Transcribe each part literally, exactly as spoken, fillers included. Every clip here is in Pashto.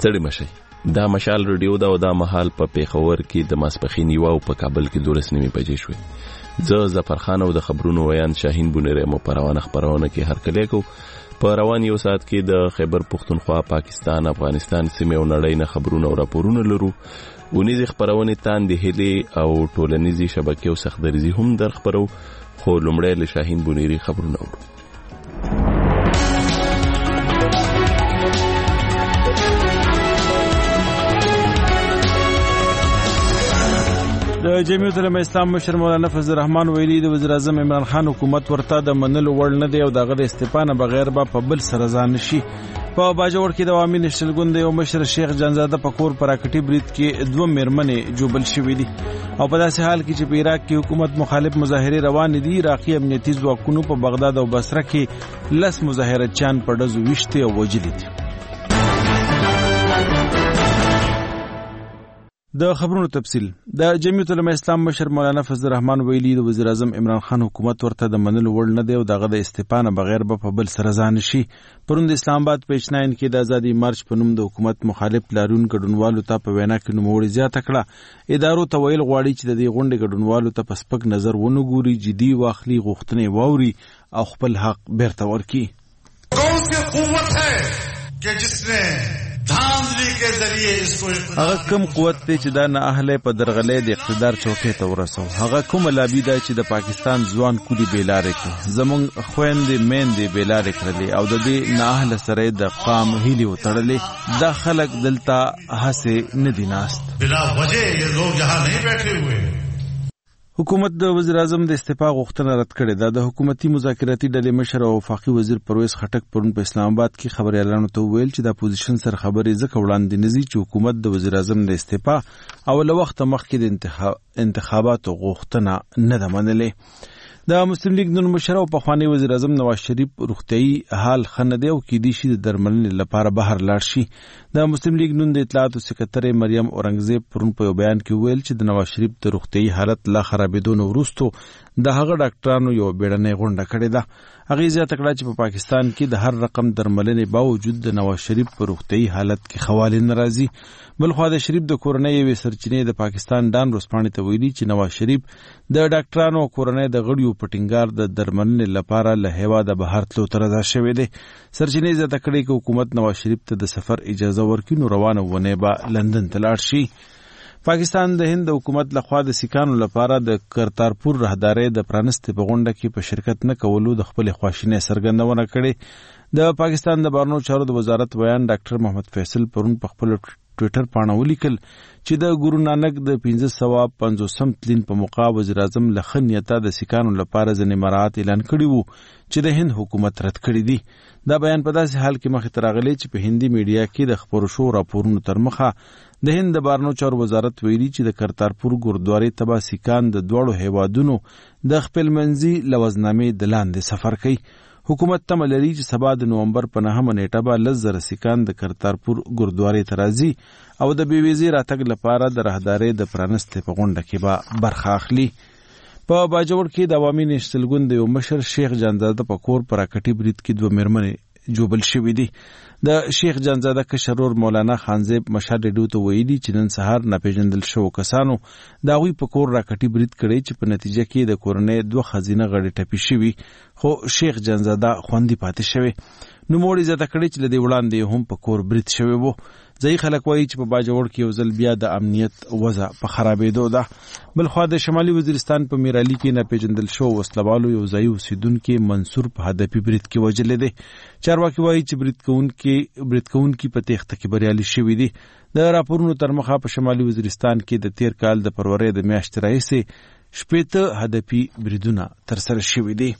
ستړي مشي. دا مشال رادیو دا او دا مهال په پیښور کې د ماسپخین یو او په کابل کې دولس نیمې بجې شوې. زه ظفرخان او د خبرونو ویان شاهین بونری مو په روانه خبرونه کې هرکلی کو. په روان یو ساعت کې د خیبر پختونخوا، پاکستان، افغانستان سیمې او نړۍ نه خبرونه او راپورونه لرو. ونیزي خبرونه تاندې هلي او ټولنیزي شبکې او سختدریزي هم در خبرو، خو لومړی له شاهین بونری خبرونه ورو. د جمعیت العلماء اسلام مشر مولانا فضل الرحمن ویلي د وزیر اعظم عمران خان حکومت ورته د منلو وړ نه دی او دغه د استعفا نه بغیر به په بل سره ځان نشي. په باجوړ کې د عوامي نېشنل ګوند یو مشر شیخ جانزاده په کور پر راکټي برید کې دوه میرمنې جوبل شوې دي او په داسې حال کې چې په عراق کې حکومت مخالف مظاهرې روان دي. عراقي امنیتي ځواکونو په بغداد او بصره کې لس مظاهرچیان په ډزو ویشتي او وژلي دي. د خبرونو تفصیل. د جمعیت العلماء اسلام مشر مولانا فضل الرحمن ویلي د وزیر اعظم عمران خان حکومت ورته د منلو وړ نه دی او دغه د استعفا نه بغیر به په بل سره ځان نشي. پرون د اسلام آباد په اچناین کې د ازادي مارچ په نوم د حکومت مخالف لاریون ګډونوالو ته په وینا کې نوموړي زیاته کړه. ادارو ته ویل غواړي چې د دې غونډې ګډونوالو ته په سپک نظر ونه ګوري، جدي واخلي، غوښتنې واوري او خپل حق بیرته ورکړي. کون سی قوت ہے کہ جس نے هغه کوم قوت دی چې دا نه اهله په درغلې د اقتدار چوکۍ ته ورسو. هغه کوم لابي دی چې د پاکستان ځوان کولی بیلارې کړي، زمونږ خويندې میندې بیلارې کړلې او د دې نه اهله سره د قام هیلي وتړلې. دا خلک دلته هسه نه دي ناست، بلا وجه یہ لوگ یہاں نہیں بیٹھے ہوئے. حکومت د وزیر اعظم د استعفا غوښتنه رد کړې ده. د حکومتي مذاکراتي ډلې مشر او وفاقي وزیر پرویز خټک پرون په اسلام آباد کې خبريالانو ته ویل چې د اپوزیشن سره خبرې ځکه وړاندې نزي چې حکومت د وزیر اعظم د استعفا او له وخت مخکې د انتخاب انتخاباتو غوښتنه نه ده منلې. د مسلم لیگ نن مشر او پخوانی وزیر اعظم نواز شریف روغتیايي حال خنه دی او کېدی شي د درملنې لپاره بهر لاړ شي. د مسلم لیگ نن د اطلاعاتو سکرټري مریم اورنګزیب پرون په بیان کې ویل چې د نواز شریف د روغتیايي حالت لا خرابېدو نه وروسته د هغه ډاکټرانو یو بیړنۍ غونډه کړې ده. هغه زیاته کړه چې په پاکستان کې د هر رقم درملنې باوجود د نواز شریف په روغتیايي حالت کې خواله ناراضي. بلخوا د شریف د کورنۍ یوې سرچینې د پاکستان ډان ورسپاڼې ته ویلي چې نواز شریف د ډاکټرانو او کورنۍ د غړیو په ټینګار د درملنې لپاره له هیواده بهر تلو ته رضا شوی دی. سرچینې زیاته کړې چې حکومت نواز شریف ته د سفر اجازه ورکړي نو روانه ونه به لندن ته لاړ شي. پاکستان د هند حکومت لخوا د سیکانو لپاره د کرتارپور راهدارۍ د پرانستې په غونډه کې په شرکت نه کولو د خپل خواشینۍ څرګندونه کړې. د پاکستان د بهرنیو چارو د وزارت بیان ډاکټر محمد فیصل پرون په خپل ټویټر پاڼه ولیکل چې د ګورو نانک د پنځه سوه پنځوسم تلین په موقع وزیر اعظم له ښه نیته د سیکانو لپاره ځینې مراعات اعلان کړي وو چې د هند حکومت رد کړي دي. دا بیان په داسې حال کې مخې ته راغلی چې په هندي میډیا کې د خپرو شوو راپورونو تر مخه د هند د بهرنیو چارو وزارت ویلي چې د کرتارپور ګوردوارې ته به سیکان د دواړو هیوادونو د خپلمنځي لوزنامې د لاندې سفر کوي. حکومت تمه لري چې سبا د نومبر په نهمه نیټه به لس زره سیکان د کرتارپور ګوردوارې ته راځي او د بې ویزې راتګ لپاره د راهدارۍ د پرانستې په غونډه کې به برخه اخلي. په باجوړ کې د عوامي نېشنل ګوند یو مشر شیخ جانزاده په کور پر راکټي برید کې دوه میرمنې جوبل شوې دي. د شیخ جانزاده کشر ورور مولانا خانزیب مشهد ریډیو ته ویلي چې نن سهار ناپېژندل شوو کسانو د هغوی په کور راکټي برید کړی چې په نتیجه کې د کورنۍ دوه ښځینه غړي ټپي شوي خو شیخ جانزاده خوندي پاتې شوی. نوموړي زیاته کړې چې له دې وړاندې هم په کور برید شوی وو. ځایي خلک وایي چې په باجوړ کې یو ځل بیا د امنیت وضع په خرابېدو ده. بلخوا د شمالي وزیرستان په میرالي کې ناپېژندل شوو وسلوالو یو ځایي اوسېدونکي منصور په هدفي برید کې وژلی دی. چارواکي وایي چې برید کوونکي برید کوونکي په تېښته کې بریالي شوي دي. د راپورونو تر مخه په شمالي وزیرستان کې د تېر کال د فروری د میاشتې راهیسې شپېته هدفي بریدونه ترسره شوي دي.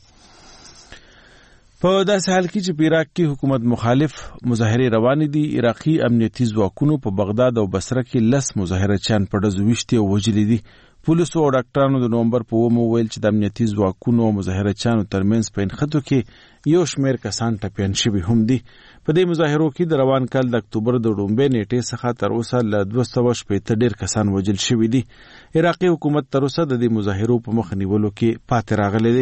په داسې حال کې چې په عراق کې حکومت مخالف مظاهرې روانې دي. عراقي امنیتي ځواکونو په بغداد او بصره کې لس مظاهرچیان په ډزو ویشتي او وژلي دي. پولیسو او ډاکټرانو د نومبر په اوومه ویل چې د امنیتي ځواکونو او مظاهرچیانو ترمنځ په نښتو کې یو شمېر کسان ټپیان شوي هم دي. په دې مظاهرو کې د روان کال د اکتوبر د لومړۍ نیټې څخه تر اوسه له دوه سوه شپېته ډېر کسان وژل شوي دي. عراقي حکومت تر اوسه د دې مظاهرو په مخه نیولو کې پاتې راغلی دی.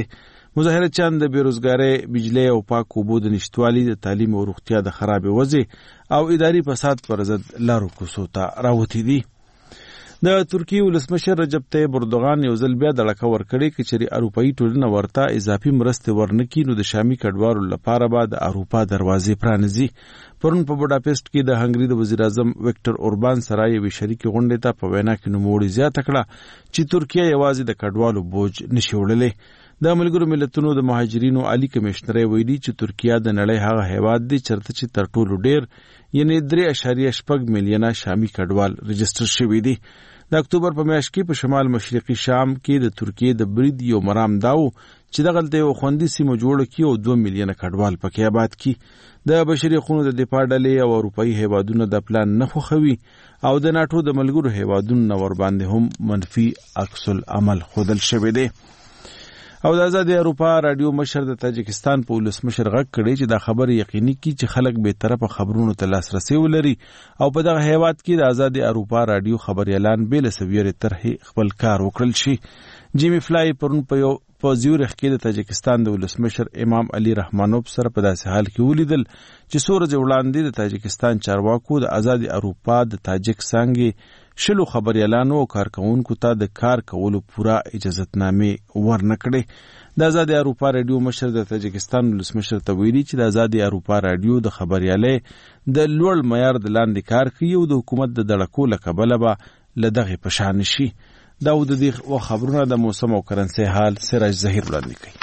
مظاهرچیان د بیروزګارۍ، بجلی او پاک اوبو د نشټوالي، د تعلیم او روغتیا د خرابې وضع او اداري فساد پر ضد لارو کوڅو ته راوتي دي. د ترکیې ولسمشر رجب طیب اردوغان یو ځل بیا دړکه ورکړې چې چېرې اروپایي ټولنه ورته اضافي مرستې ورنکړي نو د شامي کډوالو لپاره به د اروپا دروازې پرانیزي. پرون په بوډاپېسټ کې د هنګري د وزیر اعظم ویکټر اوربان سره یوې شریکې غونډې ته په وینا کې نوموړي زیاته کړه چې ترکیه یوازې د کډوالو بوج نشي وړلی. د ملګرو ملتونو د مهاجرینو عالی کمشنر ویلي چې ترکیه د نړۍ هغه هیواد دی چېرته چې تر ټولو ډېر یعنې درې اعشاریه شپږ میلیونه شامي کډوال رجسټر شوي دي. د اکتوبر په میاشت کې په شمال مشرقي شام کې د ترکیې د برید یو مرام داو چې دغلته یو خوندي سیمه جوړه کړي او دوه میلیونه کډوال پکې آباد کړي. د بشري حقوقو د دفاع ډلې او اروپایي هیوادونو د پلان نه خوښوي او د ناټو د ملګرو هیوادونو نه ورباندې هم منفي عکس العمل ښودل شوی دی. او د آزادې اروپا رادیو مشر د تاجکستان په ولسمشر غږ کړی چې دا خبره یقیني کړي چې خلک به طرفه خبرونو ته لاسرسي ولري او په دغه هیواد کې د آزادې اروپا رادیو خبريالان به له سویرې طرحې خپل کار وکړل شي. جیمی فلای پرون په یو په زیورخ کې د تاجکستان د ولسمشر امام علي رحمانوف سره په داسې حال کې ولیدل چې څو ورځې وړاندې د تاجکستان چارواکو د آزادې اروپا د تاجک څانګې شلو خبريالانو او کارکونکو ته د کار کولو پوره اجازهتنامې ورنکړې. د آزادې اروپا رادیو مشر د تاجکستان ولسمشر ته ویلي چې د آزادې اروپا رادیو د خبريالۍ د لوړ معیار د لاندې کار کوي او د حکومت د دړکو له کبله به له دغې په شان شي. دا د دې خبرونه د موسم او کرنسي حال سراج ظهیر وړاندې کوي.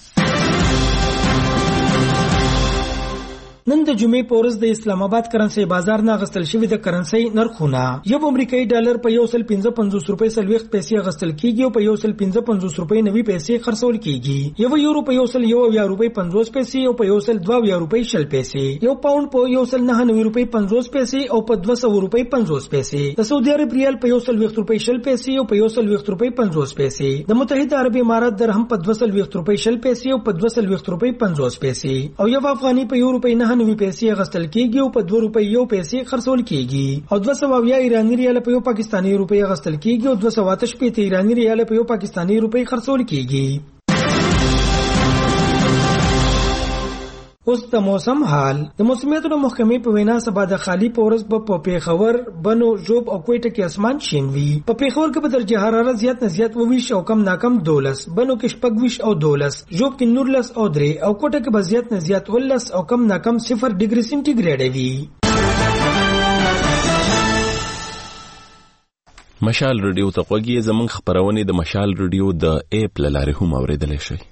نن د جمعې په ورځ د اسلام آباد کرنسي بازار نه غستل شوی د کرنسي نرخونه یو امریکایي ډالر په یو سل پنځه پنځوس روپۍ سلويخت پیسې غستل کیږي او په یو سل پنځه پنځوس روپۍ نوي پیسې خرڅول کیږي. یو یورو په یو سل یو یا روپۍ پنځوس پیسې او په یو سل دوه یا روپۍ شل پیسې. یو پاوند په یو سل نه نوي روپۍ پنځوس پیسې او په دوه سوه روپۍ پنځوس پیسې. د سعودي عرب ریال په یو سل ویشت روپۍ شل پیسې او په یو سل ویشت روپۍ پنځوس پیسې. د متحده عرب امارات درهم په دوه سل ویشت روپۍ شل پیسې او په دوه سل ویشت روپۍ پنځوس پیسې. او یو افغاني په یو روپۍ نه نوي پیسې غستل کیږي او په دوه روپۍ یو پیسې خرڅول کیږي. او دوه سوه اویا ایرانی ریال په یو پاکستانی روپۍ غستل کیږي او دوه سوه اته شپېته ایرانی ریال په یو پاکستانی روپۍ خرڅول کیږي. اوس د موسم حال. د موسمیاتو د محکمې په وینا سبا د خالی پورس په پیښور، بنو، ژوب او کوټه کې اسمان شین وي. په پیښور کې په درجه حرارت زیات نه زیات وویش او کم ناکم دولس، بنو کې شپږ ویش او دولس، ژوب کې نورلس او درې او کوټه کې به زیات نه زیات ولس او کم ناکم صفر ډیګري سنټیګریډ وي. مشال رادیو ته غوږی زمونږ خبرونه د مشال رادیو د اپ لاره هم اوریدل شي.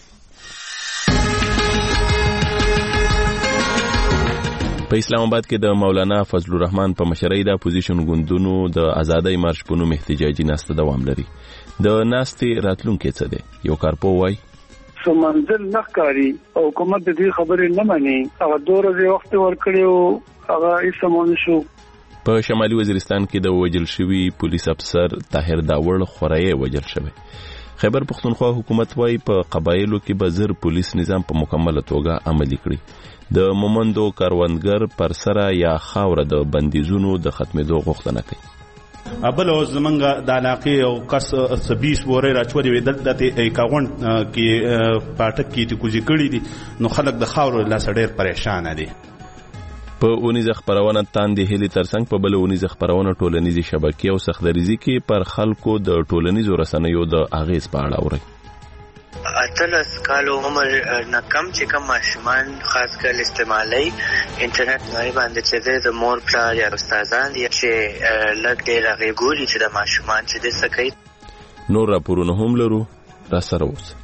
په اسلام آباد کې د مولانا فضل الرحمن په مشرۍ د اپوزیشن ګوندونو د ازادۍ مارش په نوم احتجاجي ناسته دوام لري. د ناستې راتلونکي څه دی؟ یو کارپو وایي څه منزل نه ښکاري او حکومت د دې خبرې نه مني. هغه دوه ورځې وخت ورکړی او هغه هېڅ هم ونه شو. په شمالي وزیرستان کې د وژل شوي پولیس افسر طاهر داوړ خورایي وژل شوی. خیبر پښتونخوا حکومت وايي په قبایلو کې به زر پولیس نظام په مکمله توګه عملي کړي. د مومندو کاروندګر پر سره یا خاوره د بندیزونو د ختمېدو غوښتنه کوي. ابل او زمنګ د علاقې او کس سبیس وره راچوري ودل د کاغون کې پټک کې ته کوزي کړی دي نو خلک د خاورو لاس ډېر پریشان دي. په اونیزه خبرونه تاندې هلي ترڅنګ په بل اونیزه خبرونه ټولنیزي شبکې او سختدریزي کې پر خلکو د ټولنیزو رسنیو د اغیز په اړه اوري. اتلس کالو عمر نه کم چې کم ماشومان خاص کر استعمالي انټرنیټ نه باندې چې د مور پلار یا استادان چې لږ ډېر غوړي چې د ماشومان چې د سکه نور راپورونه هم لرو. را سره اوس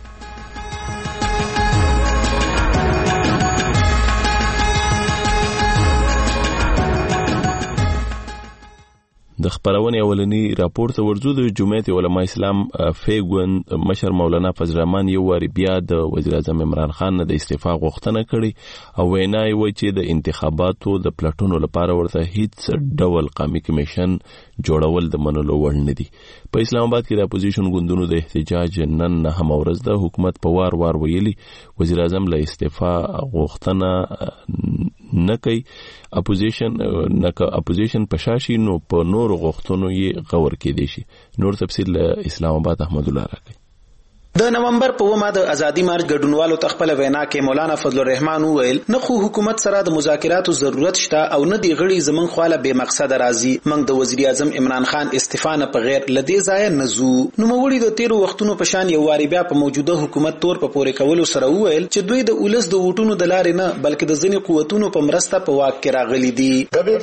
د خبرونه اولنی راپور ته ورځو. د جمعیت علماء اسلام فیګون مشر مولانا فضل الرحمن یو واری بیا د وزیر اعظم عمران خان نه د استعفا غوښتنه کړې او وینا یې وایي چې د انتخاباتو د پلټونو لپاره ورته هیڅ ډول قومي کمیشن جوړول د منلو وړ نه دي. په اسلام آباد کې د اپوزیشن ګوندونو د احتجاج نن نه هم ورځ د حکومت په وار وار ویلي وزیر اعظم له استعفا غوښتنه نه کوي. اپوزیشن نه که اپوزیشن پشاشي نو په نور غوښتنو یې غور کې دي شي. نور تفصیل له اسلام آباد احمد الله راکړي. د نومبر په ومه د ازادي مارچ ګډونوالو تخپل وینا کې مولانا فضل الرحمن وویل نه خو حکومت سره د مذاکراتو ضرورت شته او نه دی غړي زمون خواله به مقصد راځي موږ د وزیر اعظم عمران خان استعفا نه په غیر لدی ځای نزو نو موړي د تیرو وختونو په شان یو واری بیا په موجوده حکومت تور په پورې کولو سره وویل چې دوی د اولس د ووټونو د لارې نه بلکې د ځینې قوتونو په مرسته په واک کې راغلي دي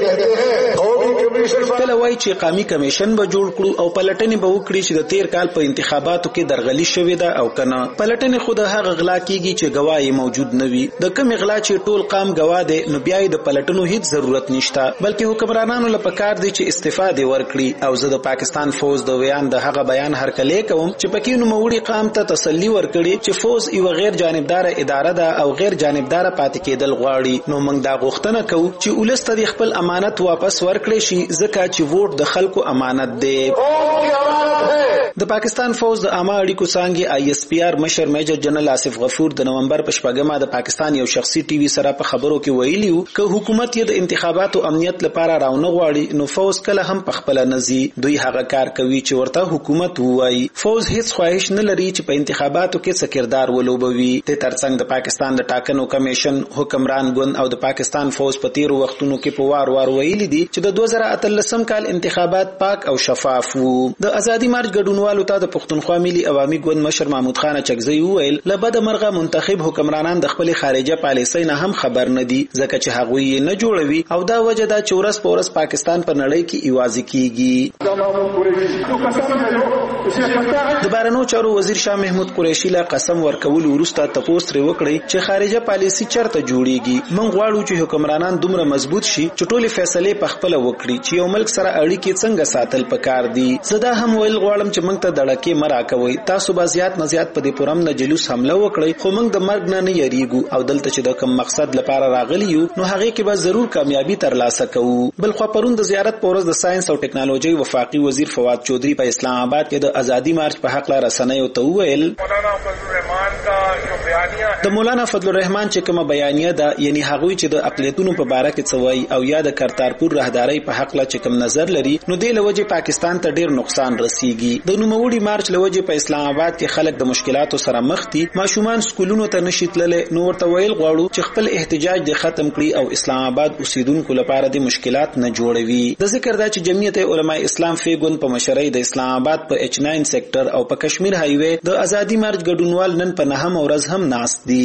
کله وایي چې قومي کمیشن به جوړ کړو او پلټنې به وکړي چې د تیر کال په انتخاباتو کې درغلي شوې ده او کنه پلټنې خو د هغه غلا کیږي چې گواهی موجود نه وي د کوم غلا چې ټول قام گواه دي نو بیا د پلټنو هیڅ ضرورت نشته بلکې حکمرانانو لپاره کار دي چې استفاده ورکړي او زه د پاکستان فوج د ویان د هغه بیان هرکلې کوم چې پکې نو موړي قام ته تسلی ورکړي چې فوج یو غیر جانبدار اداره ده او غیر جانبدار پاتې کېدل غواړي نو موږ دا غوښتنه کوو چې ولست د خپل امانت واپس ورکړي شي ځکه چې ووټ د خلکو امانت دی د پاکستان فوج د عامه اړیکو څنګه آی ایس پی آر مشر میجر جنرال آصف غفور د نومبر په شپږمه د پاکستان یو شخصي ټي وي سره په خبرو کې ویلیو چې حکومت یې د انتخاباتو امنیت لپاره راونه غواړي نو فوج کله هم په خپل نزي دوی هغه کار کوي چې ورته حکومت وایي فوج هیڅ خواهش نه لري چې په انتخاباتو کې سکردار ولوبوي د ترڅنګ د پاکستان د ټاکنو کمیشن حکمران ګوند او د پاکستان فوج په تیرو وختونو کې په وار وار ویلي دي چې د دوه زره اتلسم کال انتخابات پاک او شفاف وو د ازادي مارچ ګډونوالو ته د پښتونخوا ملي عوامي ګوند مشر محمود خان چکزی وویل لبد مرغه منتخب حکمرانان د خپل خارجه پالیسۍ نه هم خبر نه دي ځکه چې هغه یې نه جوړوي او دا وجه دا چې ورس پورس پاکستان په نړۍ کې ایوازي کیږي د بهرنیو چارو وزیر شاه محمود قریشي لا قسم ورکول ورسته تپوس تر وکړي چې خارجه پالیسي چرته جوړیږي موږ غواړو چې حکمرانان دومره مضبوط شي چې ټولې فیصلې په خپل وکړي چې یو ملک سره اړیکې څنګه ساتل پکار دي زدا هم ویل غواړم چې موږ ته دړکې مرا کوي تاسو به زیات نه زیات په دې پرم نه جلوس حمله وکړي خو موږ د مرګ نه نه یریږو او دلته چې د کوم مقصد لپاره راغلی یو نو هغه کې به ضرور کامیابی ترلاسه کوو بل خو پرون د زیارت پورز د ساينس او ټکنالوژي وفاقي وزیر فواد چودري په اسلام آباد کې د ازادي مارچ په حق لا رسنیو ته ویل د مولانا فضل الرحمن چې کومه بیانیه ده یعنی هغه چې د اقلیتونو په باره کې څوي او یا د کرتارپور راهداري په حق لا چې کوم نظر لري نو د لوجه پاکستان ته ډیر نقصان رسیږي د نوموړي مارچ لوجه په اسلام آباد کې خلک د مشکلاتو سره مخ دي ماشومان سکولونو ته نشي تللی نو ورته ویل غواړو چې خپل احتجاج د ختم کړي او اسلام آباد اوسیدونکو لپاره د مشکلات نه جوړوي د ذکر دا چې جمعیت علماء اسلام فیګون په مشرۍ د اسلام آباد په ایچ ناین سېکټر او په کشمیر هایوي د ازادي مارچ ګډونوال نن په نهم ورځ هم ناست دي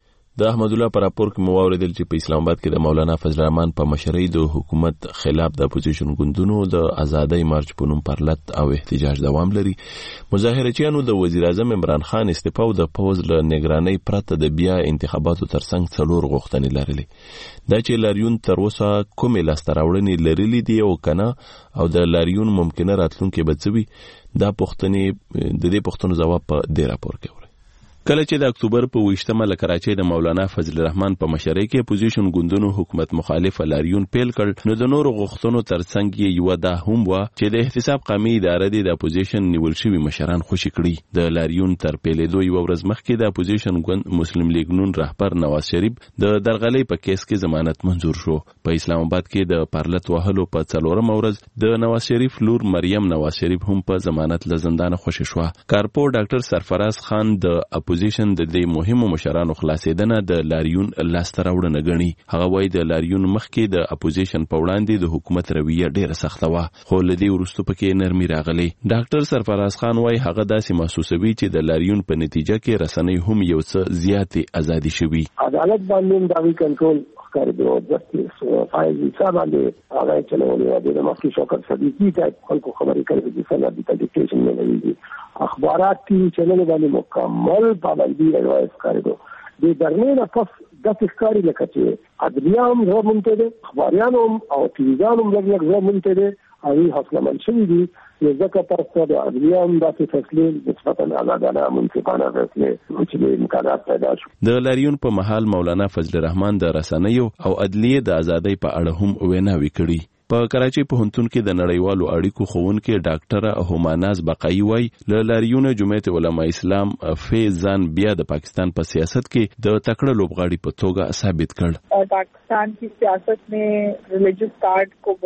د احمد الله پر راپور کې موریدل چې په اسلام آباد کې د مولانا فضل الرحمن په مشرۍ د حکومت خلاف د اپوزیشن ګوندونو د ازادۍ مارچ په نوم پرلط او احتجاج دوام لري مظاهرچیانو د وزیر اعظم عمران خان استعفا او د پوز له نگرانۍ پرته د بیا انتخاباتو ترڅنګ څلور غوښتنې لرلې دا چې لاریون تر اوسه کومې لاسته راوړنې لرلې دي او کنه او د لاریون ممکنه راتلونکي بچوي دا پوښتنې د دې پوښتنو جواب په دې راپور کې وره کله چې د اکتوبر په ویشتمه له کراچۍ د مولانا فضل الرحمن په مشرۍ کې اپوزیشن ګوندونو حکومت مخالف لاریون پیل کړ نو د نورو غوښتنو ترڅنګ یې یو دا هم و چې د احتساب قومي ادارې د اپوزیشن نیول شوی مشران خوشی کړي د لاریون تر پیلېدو یو ورځ مخکې د اپوزیشن ګوند مسلم لیگ نون رهبر نواز شریف د درغلۍ په کیس کې ضمانت منزور شو په اسلام آباد کې د پرلط وهلو په څلورم ورځ د نواز شریف لور مریم نواز شریف هم په ضمانت له زندان خوشی شو کارپو ډاکټر سرفراز خان د اپوزیشن د دې مهمو مشرانو خلاصیدنه د لاریون لاسته راوړنه غني هغه وایي د لاریون مخکې د اپوزیشن په وړاندې د حکومت رویه ډیره سخته و خو لدی ورستو پکې نرمي راغلي ډاکټر سرفراز خان وایي هغه داسې محسوسوي چې د لاریون په نتیجه کې رسنۍ هم یو څه زیاتې ازادي شوي عدالت باندې داوی کنټرول کار دی او جسټیس فایل حساب باندې هغه چلولې و د مخکې شوکت صدیقی ته خلکو خبرې کوي چې څنګه د ډیکټیشن نه لري اخبارات ټي وي چینل باندې مکمل پابندي راوځي کار دی د درنې نه پس د ښکاری لکه چې ادریام زمونته دي اخباريانو او ټلویزیونو موږ زمونته دي او حاصله منشي دي ځکه تاسو د ادریام د فیصلې نسبتا عادلانه منصفانه فیصلې چې امکانات پیدا شو د لاریون په محل مولانا فضل الرحمن د رسنیو او عدلیه د ازادۍ په اړه هم ویناوي کړي په کراچۍ پوهنتون کې د نړیوالو اړیکو ښوونکي ډاکټر هماناز بقایي وایي له لاریون جمعیت علماء اسلام فیضان بیا د پاکستان په سیاست کې د تکړه لوبغاړي په توګه ثابت کړ پاکستان کی سیاست में religious card को बहुत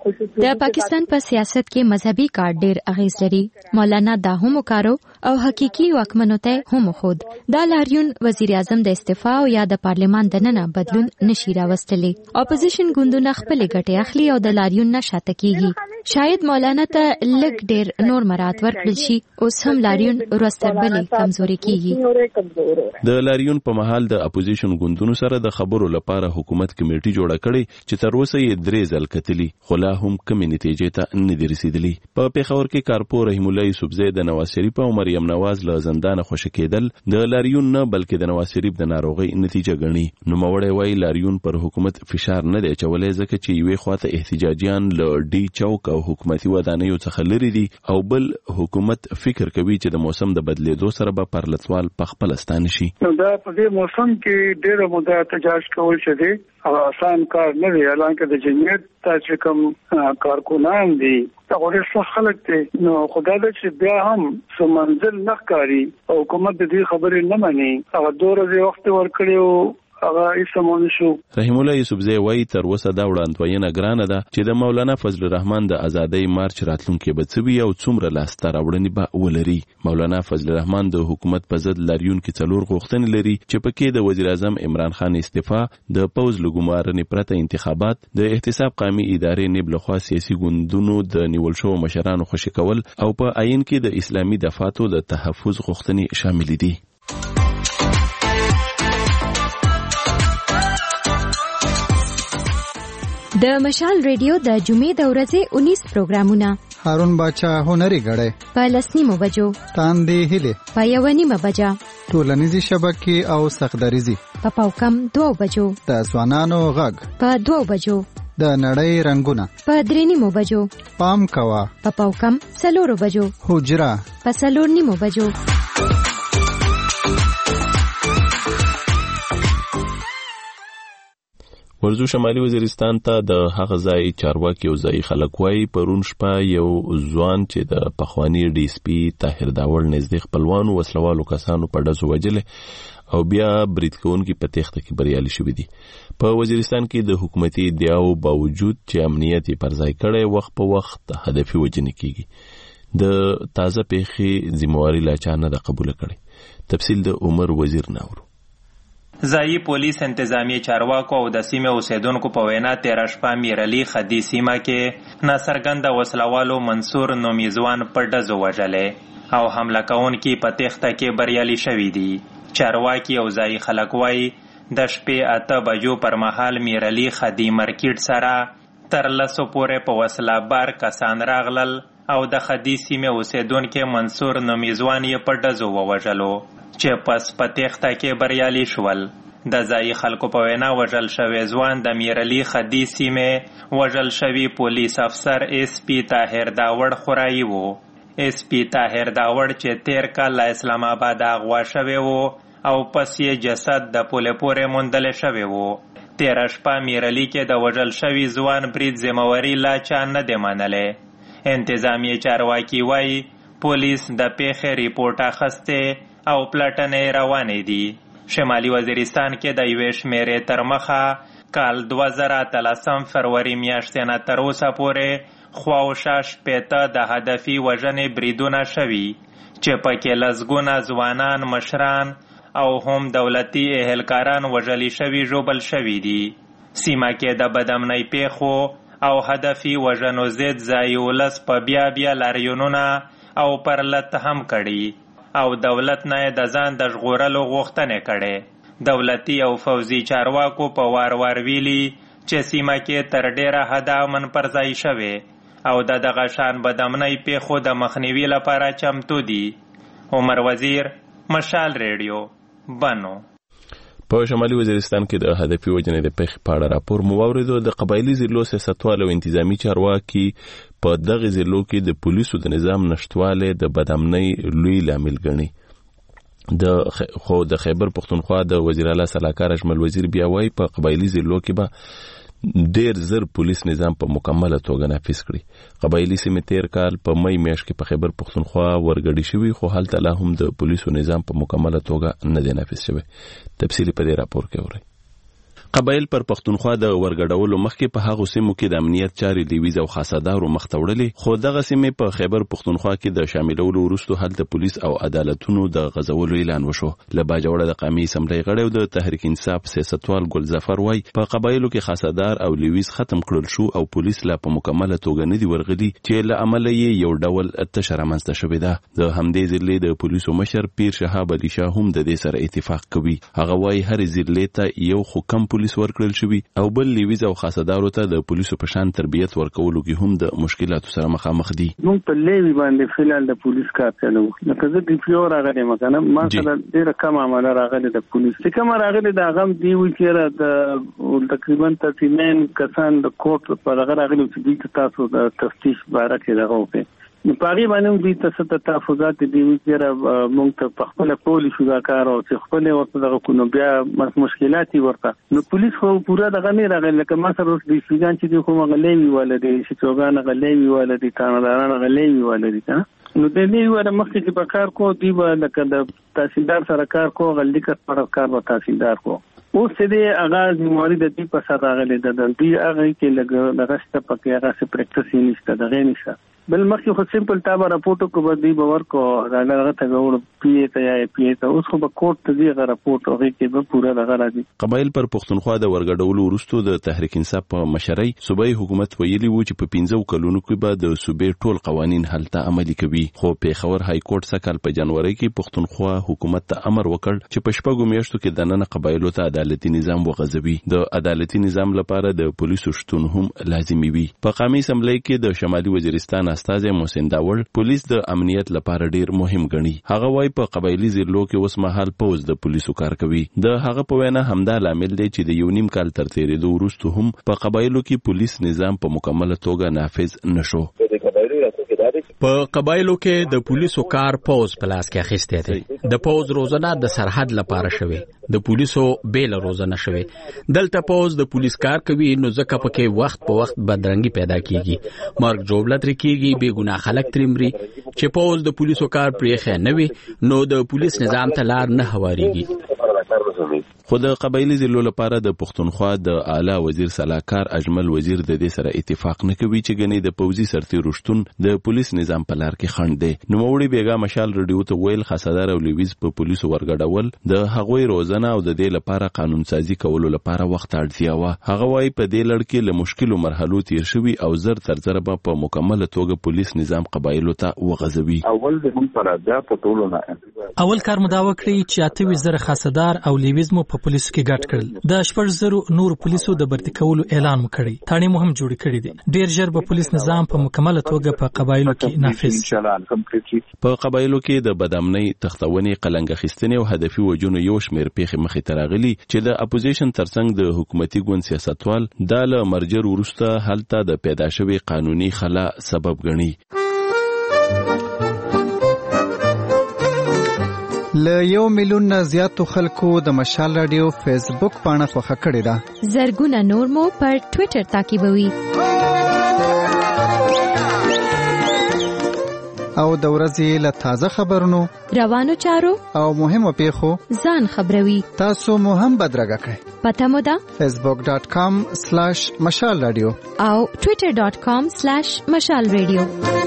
د پاکستان په سیاست کې مذهبي کارت ډېر اغیز لري. مولانا دا هم وکارو او حقيقي واکمنو ته هم خود دا لاریون وزیر اعظم د استعفا او یا د پارلیمان دننه بدلون نشي راوستلی. اپوزیشن ګوندونه خپل ګټې اخلي او د لاریون نه شاته کیږي. شاید مولانا ته لږ ډېر نور مرات ورکړل شي، اوس هم لاریون ورستر بلې کمزوري کیږي. د لاریون په مهال د اپوزیشن ګوندونو سره د خبرو لپاره حکومت کمیټي جوړه کړې چې تر اوسه یې درې ځل کتلي، خو لا هم کمې نتیجې ته نه دي رسیدلي. په پیښور کې کارپور رحیم الله یوسفزی د نواز شریف او مریم نواز له زندانه خوشی کېدل د لاریون نه بلکې د نواز شریف د ناروغۍ نتیجه ګڼي. نوموړی وایي لاریون پر حکومت فشار نه دی اچولی ځکه چې یوې خواته احتجاجیان له ډي چوک او حکومتي ودانیو څخه لري دي او بل حکومت فکر کوي چې د موسم د بدلیدو سره به پرلتوال په خپل ستانه شي. دا په دې موسم کې ډېر مده احتجاج کول چې دي او آسان کار نه دی. الانکه د جمعیت چې کوم کارکونان دي دا ورسره خلک دي، نو خدای دې چې بیا هم سمنزل نه کاری او حکومت دې خبرې نه مانی او دوه ورځې وخت ورکړیو هغه ایسمون شو. رحیم الله یوسفزی وایي تر اوسه دا وړاندوینه ګرانه ده چې د مولانا فضل الرحمن د ازادۍ مارچ راتلونکي به څه وي او څومره لاسته راوړنې به ولري. مولانا فضل الرحمن د حکومت په ضد لاریون کې څلور غوښتنې لري چې پکې د وزیر اعظم عمران خان استعفا، د پوز له ګمارنې پرته انتخابات، د احتساب قومي ادارې نیب لخوا سیاسي ګوندونو د نیول شوو مشرانو خوشي کول او په عین کې د اسلامي دفاتو د تحفظ غوښتنې شامل دي. د مشال ریډیو د جمعې د ورځې انیس پروګرامونه: هارون باچا هنري غړې په لسنیمو بجو، تاندې هلي په یوانیمه بجا، ټولنیزي شبکې او سخدریزي په پاوکم دوه بجو، د ځوانانو غږ په دوه بجو، د نړۍ رنگونه په درېنیمو بجو، پام کوا په پاوکم څلورو بجو، حجره په څلور نیمو بجو. ورزو شمالي وزیرستان ته د هغه ځای چارواکي او ځای خلک وایي پرون شپه یو ځوان چې د پخوانی ډي اس پي طاهر داوړ نږدې خپلوانو وسلوالو کسانو په ډزو وجلې او بیا برید کوونکي په تېښته کې بریالي شوي دي. په وزیرستان کې د حکومتي ادعاو باوجود چې امنیت یې پر ځای کړی وخت په وخت هدفي وژنې کیږي. د تازه پیښې ذمہواري لا چا نه ده قبوله کړې. تفصیل د عمر وزیر ناورو. ځایي پولیس انتظامی چارواکو او د سیمې اوسیدونکو په وینا تېره شپه میرعلي خدي سیمه کې ناڅرګنده وسلوالو منصور نومیزوان په ډزو وژلی او حمله کوونکي په تېښته کې بریالي شوي دي. چارواکي او ځایي خلک وایي د شپې اته بجو پر مهال میرعلي خدي مارکیټ سره تر لسو پورې په وسله بار کسان راغلل او د خدي سیمې اوسیدونکي منصور نومیزوان یې په ډزو ووژلو چې پس په تېښته کې بریالي شول. د ځایي خلکو په وینا وژل شوی ځوان د میرعلي خدي سیمې وژل شوي پولیس افسر ایس پي طاهر داوړ خورایي و. ایس پي طاهر داوړ چې تیر کال له اسلام آباد اغوا شوی و او پس یې جسد د پولې پورې موندلی شوی و. تېره شپه میرعلي کې د وژل شوي ځوان برید ذمہواري لا چا نه دی منلی. انتظامی چارواکي وایي پولیس د پیښې ریپورټ اخیستی او پلټنې روانې دي. شمالي وزیرستان کې د یوې شمیرې تر مخه کال دوه زره اتلسم فروری میاشتې نه تر اوسه پورې خواوشا شپېته د هدفي وژنې بریدونه شوي چې پکې لسګونه ځوانان، مشران او هم دولتي اهلکاران وژلي شوي ژوبل شوي دي. سیمه کې د بدامنۍ پیښو او هدفي وژنو ضد ځایي ولس په بیا بیا لاریونونه او پرلت هم کړي او دولت نه د ځان د ژغورلو غوښتنې کړې. دولتي او فوزي چارواکو په وار وار ویلي چې سیمه کې تر ډیره حده امن پر ځای شوی او د دغه شان بدامنۍ پیښو د مخنیوي لپاره چمتو دي. عمر وزیر، مشال ریډیو، بنو. په شمالي وزیرستان کې د هدفي وژنې د پیښې په اړه راپور مو واورېدو. د قبایلي ضلعو سیاستوال او انتظامي چارواکي په دغه ضلعو کې د پولیسو د نظام نشتوالی د بدامنۍ لوی لامل ګڼي. د خو د خیبر پښتونخوا د وزیر اعلی سلاکار اجمل وزیر بیا وایي په قبایلي ضلعو کې به ډیر زر پولیس نظام په مکمله توګه نافذ کړي. قبایلي سیمې تیر کال په مئی میاشت کې په خیبر پښتونخوا ورګډې شوي خو هلته لا هم د پولیسو نظام په مکمله توګه نه دی نافذ شوی. تفصیل په دې راپور کې اورئ. قبایل پر پښتونخوا د ورګډولو مخکې په هغو سیمو کې د امنیت چارې لیویز او خاصدارو مخ ته وړلې، خو دغه سیمې په خیبر پښتونخوا کې د شاملولو وروسته هلته پولیس او عدالتونو د غزولو اعلان وشو. له باجوړه د قومي اسمبلی غړی او د تحریک انصاف سیاستوال ګل ظفر وای په قبایلو کې خاصدار او لیویز ختم کړل شو او پولیس لا په مکمله توګه نه دی ورغلي چې له عمله یې یو ډول تشه رامنځته شوې ده. د همدې ضلعې د پولیسو مشر پیر شهاب علي شاه هم د دې سره اتفاق کوي. هغه وای هر ضلعې ته یو خو کم پولیس ورکړل شوی او بل لیویز او خاصدارو ته د پولیسو په شان تربیت ورکولو کې هم د مشکلاتو سره مخامخ دي. موږ په لیوی باندې فعال د پولیس کار چلو، لکه زه د پیو راغلی مکنه ما سره ډېر کم عمله راغلی د پولیس چې کوم راغلی د هغه دی وی چې د تقریبا تقریبا کسان د کوټ په هغه راغلی چې تاسو د تفتیش باره کې راغوته نو پاری باندې دوی تاسو ته تحفظات دی وی چې موږ ته په خپل پولیس شو دا کار او چې خپل ورته دغه کو نو بیا مشکلات ورته نو پولیس خو پورا دغه نه راغلی لکه ما سره د سیګان چې خو مغلې ولدي چې چوغان غلې ولدي تانه غلې ولدي کنه نو د دې وره مخکې چې په کار کو دی به لکه د تحصیلدار سره کار کو غلطي کار کار به تحصیلدار کو اوس دې اغاز موري د دې په سره راغلي د دې هغه کې لګ لغشت پکې هغه څه پریکټس یې نشته دغه نشته بل مخکې خو سیمپل تابه راپورټو کو به دی باور کو راغله ته غوړ پی ته یا پی ته اوس خو به کوټ ته دی غ راپورټ هغه کې به پورا دغه راځي. قبایل پر پښتونخوا د ورګډولو وروسته د تحریک انصاف په مشرۍ صوبایي حکومت ویلي و چې په پنځو کلونو کې به د صوبې ټول قوانين هلته عملي کوي، خو پیښور های کورټ سکهال په جنوري کې پښتونخوا حکومت ته امر وکړ چې په شپږو میاشتو کې د نن قبایلو ته عدالتي نظام وغځوي. د عدالتي نظام لپاره د پولیسو شتون هم لازمي وي. په قومي اسمبلی کې د شمالي وزیرستان استازي محسن داول پولیس د امنیت لپاره ډیر مهم ګڼي. هغه وايي په قبایلی ضلعو کې اوس مهال پوز د پولیسو کار کوي. د هغه په وینا همدا لامل دی چې د یو نیم کال تر تیرېدو وروسته هم په قبایلو کې پولیس نظام په مکمله توګه نافذ نشو. په قبایلو کې د پولیسو کار پوز په لاس کې اخیسته دی. د پوز روزنه د سرحد لپاره شوی، د پولیسو بیل روزنه شوی. دلته پوز د پولیس کار کوي نو ځکه پکې وخت په وخت بدرنګي پیدا کیږي، مرګ جوړ لتر کیږي، بے ګناه خلک ترمري. چې پوز د پولیسو کار پرېخه نه وي نو د پولیس نظام ته لار نه هواریږي. خو د قبایلی ضلعو لپاره د پښتونخوا د اعلی وزیر صلاحکار اجمل وزیر د دې سره اتفاق نه کوي چې ګنې د پوځي سرتیرو شتون د پولیس نظام په لار کې خنډ دی. نوموړي بیګا مشال رادیو ته ویل خاصدار او لیویز په پولیسو ورګډول د هغوی روزنه او د دې لپاره قانون سازي کولو لپاره وخت اړتیا و. هغه وايي په دې لړ کې له مشکلو مرحلو تیر شوي او زر تر زر به په مکمله توګه پولیس نظام قبایلو ته وغځوي. اول د هم پراجا په ټولو نه اول کار مو دا وکړي چې اته وزره خاصدار او لیویز مو په پولیسو کې ګډ کړل. د شپږ زرو نور پولیسو د برتي کولو اعلان وکړي. تاڼي مو هم جوړ کړي دي. ډیر ژر به پولیس نظام په مکمله توګه په قبایلو کې نافذ. په قبایلو کې د بدامنۍ، تختونې، قلنګ اخیستنې او هدفي وجونو یو شمېر پیښې مخې ته راغلي چې د اپوزیشن ترڅنګ د حکومتي ګوند سیاستوال د له مرجر وروسته هلته د پیدا شوی قانوني خلا سبب ګڼي. له یو میلیون نه زیاتو خلکو د مشال رادیو فیسبوک پاڼه خوښه کړې ده. زرګونه نور مو پر ټوئیټر تعقیبوي. او د ورځې له تازه خبرونو، روانو چارو او مهمو پیښو ځان خبروي. تاسو مو هم بدرګه کړئ. پته مو ده فیسبوک ډاٹ کام سلیش مشال رادیو او ټوئیټر ډاٹ کام سلیش مشال رادیو.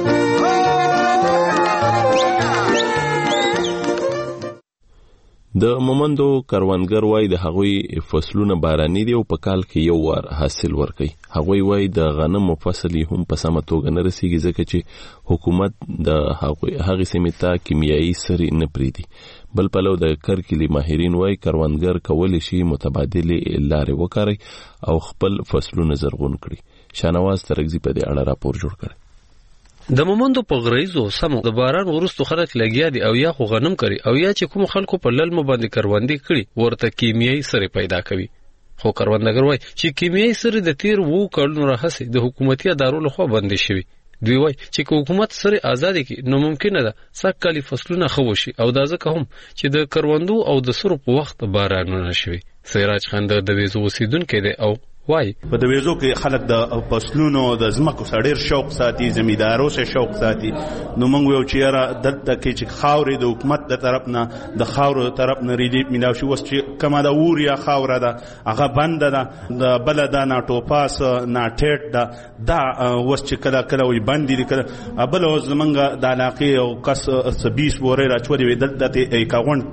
د مومندو کروندګر وای د هغوی فصلونه باراني دي او په کال کې یو وار حاصل ورکوي. هغوی وای د غنمو فصل هم په سمه توګه نه رسیږي ځکه چې حکومت د هغې سیمې ته کیمیایي سرې نه پریږدي. بل پلو د کرکلي ماهرین وای کروندګر کولی شي متبادلې لارې وکاروي او خپل فصلونه زرغون کړي. شانواز ترکزي په دې اړه راپور جوړ کړي. د مومندو په غریزو سمو د باران وروسته خلک لګیا دي او یا خو غنم کوي او یا چې کوم خلکو په للمو باندې کروندې کړي ورته کیمیایي سرې پیدا کوي. خو کروندګر وای چې کیمیایي سرې د تیر وو کلونو راهسې د حکومتي ادارو لخوا بندې شوي. دوی وای چې حکومت سرې آزاد کړي نو ممکنه ده سږکال فصلونه ښه وشي او دا ځکه هم چې د کروندو او د سرو په وخت بارانونه شوي. سراج خان د دویزو اوسیدونکی دی او وای په د ویزو کې خلک د فصلونو د ځمکو سره ډېر شوق ساتي، زمیندارو سره شوق ساتي. نو موږ یو چې یاره دلته کې چې خاورې د حکومت د طرف نه د خاورو د طرف نه ریلیف میلاو شي. اوس چې کومه د اوریا خاوره ده هغه بنده ده، د بله ده نه ټوپاس نه ټیټ ده، دا اوس چې کله کله وي بندې دي. کله بله اوس زمونږ د علاقې یو کس څه بیس بورې راچولې وې دلته ایکاونټ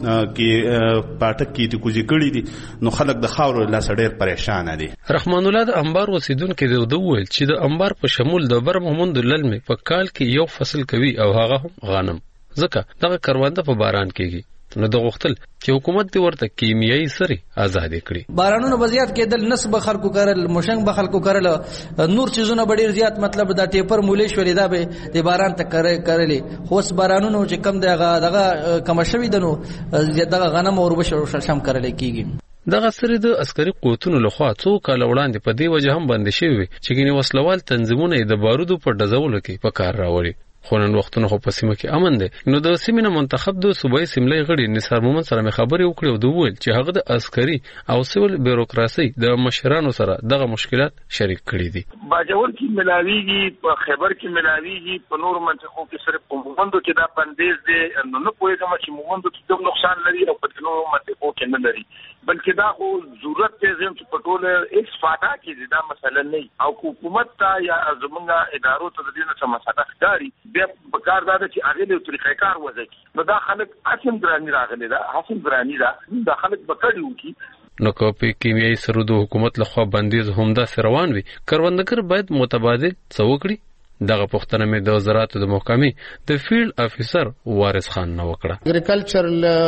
کې پاټک کې ته کوزي کړي دي، نو خلک د خاورو لاسه ډېر پریشانه دي. رحمان الله د انبار اوسیدونکو دی د وویل چې د انبار په شمول د بر محمود للمه په کال کې یو فصل کوي او هغه هم غنم، ځکه دغه کرونده په باران کېږي. نو د غختل چې حکومت دی ورته کیمیاوي سری آزاد کړي. بارانونو بزیات کېدل، نسب خلکو کړل، مشنګ به خلکو کړل، نور چیزونه ډېر زیات مطلب دا ټیپر مولې شولې دا به د باران ته کړلې. خو اوس بارانونو چې کم دغه دغه کم شوي دنو دغه غنم او وربشو شم کړل کېږي. دغه سری د عسکري قوتونو لخوا څو کال وړاندې په دې وجه هم بند شوی چې ګینه وسلوال تنظیمونه د بارودو په ډزولو کې په کار راوړي. خو نن وختونه خو په سیمه کې امن دی. نو د سیمې نه منتخب د صوبایي سیملې غړي نثار مومن سره مې خبرې وکړې او دوی ویل چې هغه د عسکري او سیول بیروکراسي د مشرانو سره دغه مشکلات شریک کړي دي. باجوړ کې ملاویږي، په خیبر کې ملاویږي، په نور منطقو کې صرف په مومندو کې دا بندیز دی. نو نه پوهېږم چې مومندو کې کوم نقصان لري او په نورو منطقو کې نه لري، بلکې دا خو ضرورت دی چې په ټوله ایکس فاټا کې دا مسله نه او حکومت ته یا زمونږ ادارو ته د دې نه څه مسله ښکاري بیا بکار دا چې هغه له طریقې کار وځي. نو دا خلک حسن درانی راغلي دا حسن درانی دا دا خلک بکړیو کی. نو کو په کیمیاوي سرود حکومت لخوا بندیز همدا روان وي، کروندګر باید متبادل څه وکړي. دغه پښتنه مې د وزارت د محکمې د فیلډ افیسر وارث خان نو وکړه. اګریکلچر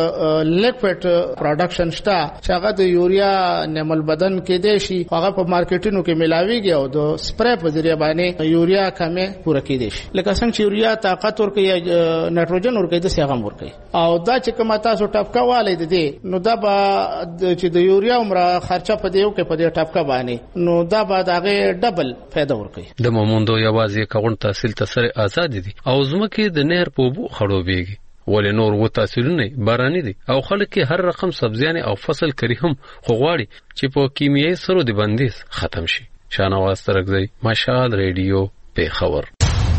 لیکویډ پروډکشن شتا چې هغه د یوریا نمل بدن کې دی شي، هغه په مارکیټونو کې ملاويږي او د سپری په ذریعہ باندې یوریا کمه پوره کېدي شي. لکه څنګه چې یوریا طاقت ورکوي یا نایټروجن ورکوي د سیغه ورکوي، او دا چې کومه تاسو ټاپکا والي دي نو دا به چې د یوریا عمره خرچه په دیو کې په دې ټاپکا باندې نو دا به دغه ډبل فائدہ ورکوي. د مومندو یوازې کاون تحصیل تسره آزاد دي او زمکه د نهر په بو خړوبېږي، ولې نور و تحصیلونه باراني دي او خلک هر رقم سبزیانه او فصل کری هم خوغواړي چې په کیمیاوي سرو د بندیز ختم شي. شانواز ترګزی، مشال ریډیو پیښور.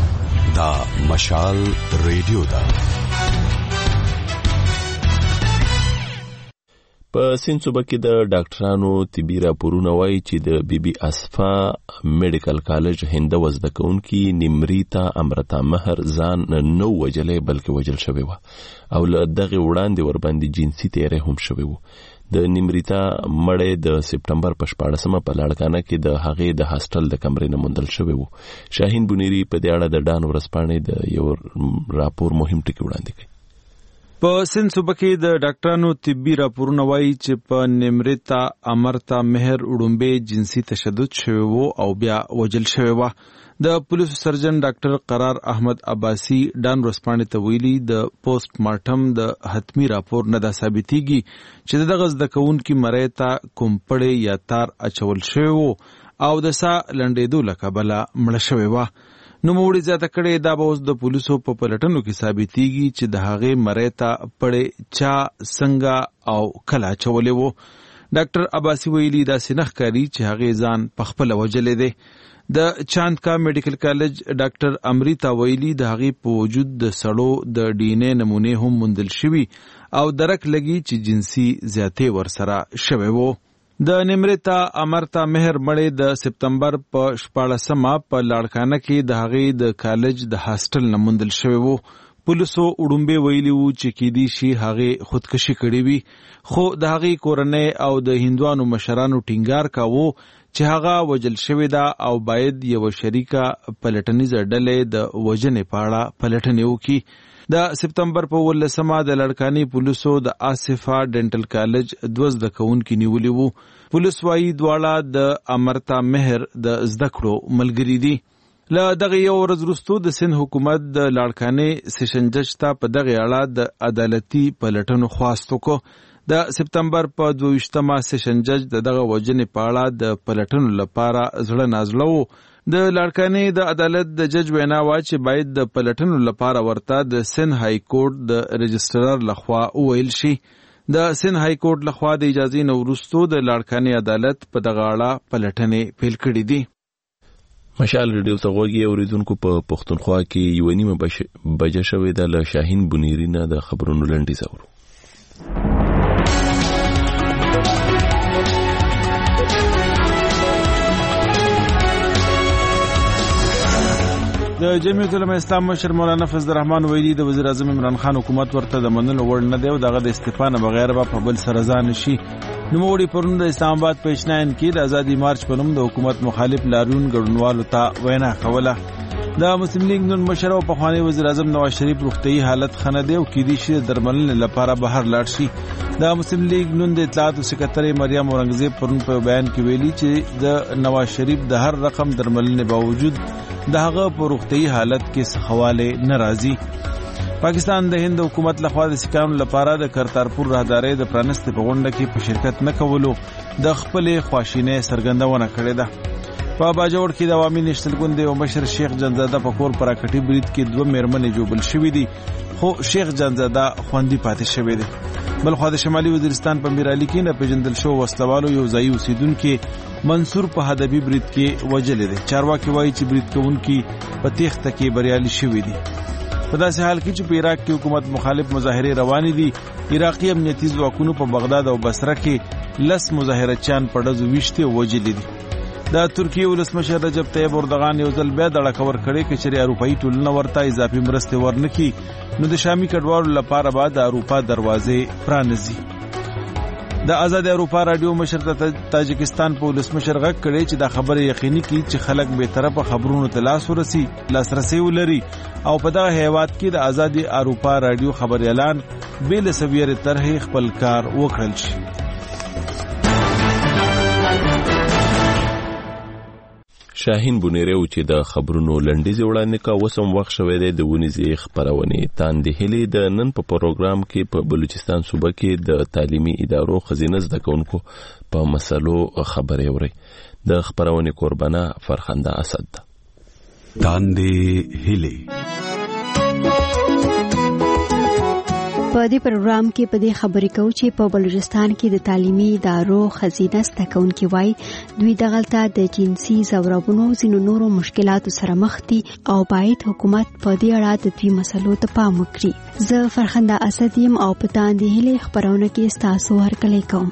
دا مشال ریډیو دا په سین صوبه کې د ډاکټرانو طبي راپورونه وایي چې د بي بي اسفا میډیکل کالج هنده وزده کوونکي نیمریتا امرتا مهر ځان نو وجلې بلکې وجل شوی و او له دغه وړاندې ورباندې جنسي تیری هم شوی و. د نیمریتا مړې د سپټمبر په شپاړسمه په لاړکانه کې د هغې د هاستل د کمرې نه موندل شوی و. شاهین بونيري په دې اړه د ډان ورسپانې د یو راپور مهم ټکی وړاندې کړ. په سند صوبه کې د ډاکټرانو طبي راپورونه وایي چې په نیمریتا امرتا مهر وړومبې جنسي تشدد شوی و او بیا وجل شوی و. د پولیسو سرجن ډاکټر قرار احمد عباسی ډان ورسپانې ته ویلي د پوسټ مارټم د حتمی راپور نه دا ثابتېږي چې دغه زده کوونکي مړی ته کوم پړی یا تار اچول شوی و او د سا لنډېدو له کبله مړه شوی و. نو موړي زیاته کړي دا به اوس د پولیسو په پلټنو کې ثابتېږي چې د هغې مړی ته پړی چا څنګه او کله اچولی و. ډاکټر عباسی ویلي داسې نه ښکاري چې هغې ځان پخپله وجلی دی. د چاندکا میډیکل کالج ډاکټر امریتا ویلي د هغې په وجود د سړو د ډي ان اے نمونې هم موندل شوي او درک لګي چې جنسي زیاتې ورسره شوی و. د نیمریتا امرتا مهر مړی د سپتمبر په شپاړسمه په لاړکانه کې د هغې د کالج د هاسټل نه موندل شوی و. پولیسو وړومبې ویلي وو چې کیدی شي هغې خودکشي کړې وي، خو د هغې کورنۍ او د هندوانو مشرانو ټینګار کاوه چې هغه وجل شوې ده او باید یو شریکه پلټنیزه ډلې د وژنې په اړه پلټنې وکړي. د سپتمبر په ولسمه د لړکاني پولیسو د آصفه ډینټل کالج دوه زده کوونکي نیولي وو. پولیس وایي دواړه د امرتا مهر د زده کړو ملګري دي. له دغه یو ورځ وروسته د سند حکومت د لاړکانې سیشن جج ته په دغه اړه د عدالتي پلټنو خواست وکړ. د سپتمبر په دوه ویشتمه سیشن جج د دغه وژنې په اړه د پلټنو لپاره زړه نازړه و. د لاړکانې د عدالت د جج وینا وه چې باید د پلټنو لپاره ورته د سند های کورټ د رجسټرار لخوا وویل شي. د سند های کورټ لخوا د اجازې نه وروسته د لاړکانې عدالت په دغه اړه پلټنې پیل کړې دي. مشال ریډیو ته غوږی اوریدونکو په پښتونخوا کې یو نیمه بجه شوې ده. له شاهین بنيري نه د خبرونو لنډیز اورو. د جمعیت العلماء اسلام مشر مولانا فضل الرحمن ویلي د وزیر اعظم عمران خان حکومت ورته د منلو وړ نه دی او دغه د استعفا نه بغیر به په بل سره ځان شي. نوموړي پرون د اسلام آباد په اشناین کې د ازادي مارچ په نوم د حکومت مخالف لاریون ګډونوالو ته وینا کوله. د مسلم لیگ نن مشر او پخوانی وزیر اعظم نواز شریف روغتیايي حالت خنه دی او کېدی شي د درملنې لپاره بهر لاړ شي. د مسلم لیگ نن د اطلاعات سکرټري مریم اورنګزیب پرون په بیان کې ویلي چې د نواز شریف د هر رقم درملنې باوجود د هغه په روغتیايي حالت کې څه حواله ناراضي. پاکستان د هند حکومت لخوا د سکانو لپاره د کرتارپور راهداري د پرانست په غونډه کې په شرکت نه کولو د خپل خواشینه سرګندونه کړې ده. په باجوړ کې د عوامي نشتل ګوند او مشر شیخ جنزاده په کور پراکټي برید کې دوه میرمنې جوړل شوې دي خو شیخ جنزاده خوندي پاتې شوې ده. بل خو د شمالي وزیرستان په میرالي کې نه پیژندل شو وسلوالو یو ځای اوسیدونکو منصور په هدبي برید کې وجلې ده. چارواکي وایي چې برید کوونکي په تېښته کې بریالي شوي دي. په داسې حال کې چې په عراق کې حکومت مخالف مظاهرې روانې دي. عراقي امنیتي ځواکونو په بغداد او بصره کې لس مظاهرچیان په ډزو ویشتي وجلې دي. د ترکیه ولسمشر رجب طیب اردوغان یو ځل بیا دړه کور کړي چې چېرې اروپایي ټولنه ورته اضافي مرستې ورنکړي نو د شامي کډوالو لپاره به د اروپا دروازې پرانیزي. د آزاد اروپا رادیو مشر ته تاجکستان په ولسمشر غږ کړي چې دا خبره یقیني کړي چې خلک به طرفه خبرونو ته لاس ورسي لاسرسي ولري او په دغه هیواد کې د آزاد اروپا رادیو خبر اعلان بل سویره طرح خپل کار وکړل شي. شاهین بنيري چې د خبرونو لنډیز وړاندې کا وسم وخت شوې ده د ونیزي خبرونه تاندې هلي د نن په پروګرام کې په بلوچستان صوبه کې د تعلیمي ادارو خزینه زده کوونکو په مسلو خبرې اوري. د خبرونه قربانه فرخنده اسد تاندې هلي په دې پروګرام کې په دې خبرې کوو چې په بلوچستان کې د تعلیمي ادارو خزینه زده کوونکي وایي دوی دغلته د جنسي ځورونو ځینو نورو مشکلاتو سره مخ دي او باید حکومت په دې اړه د دوی مسلو ته پام وکړي. زه فرخنده اسد یم او په تاندې هلي خبرونه کې ستاسو هرکلی کوم.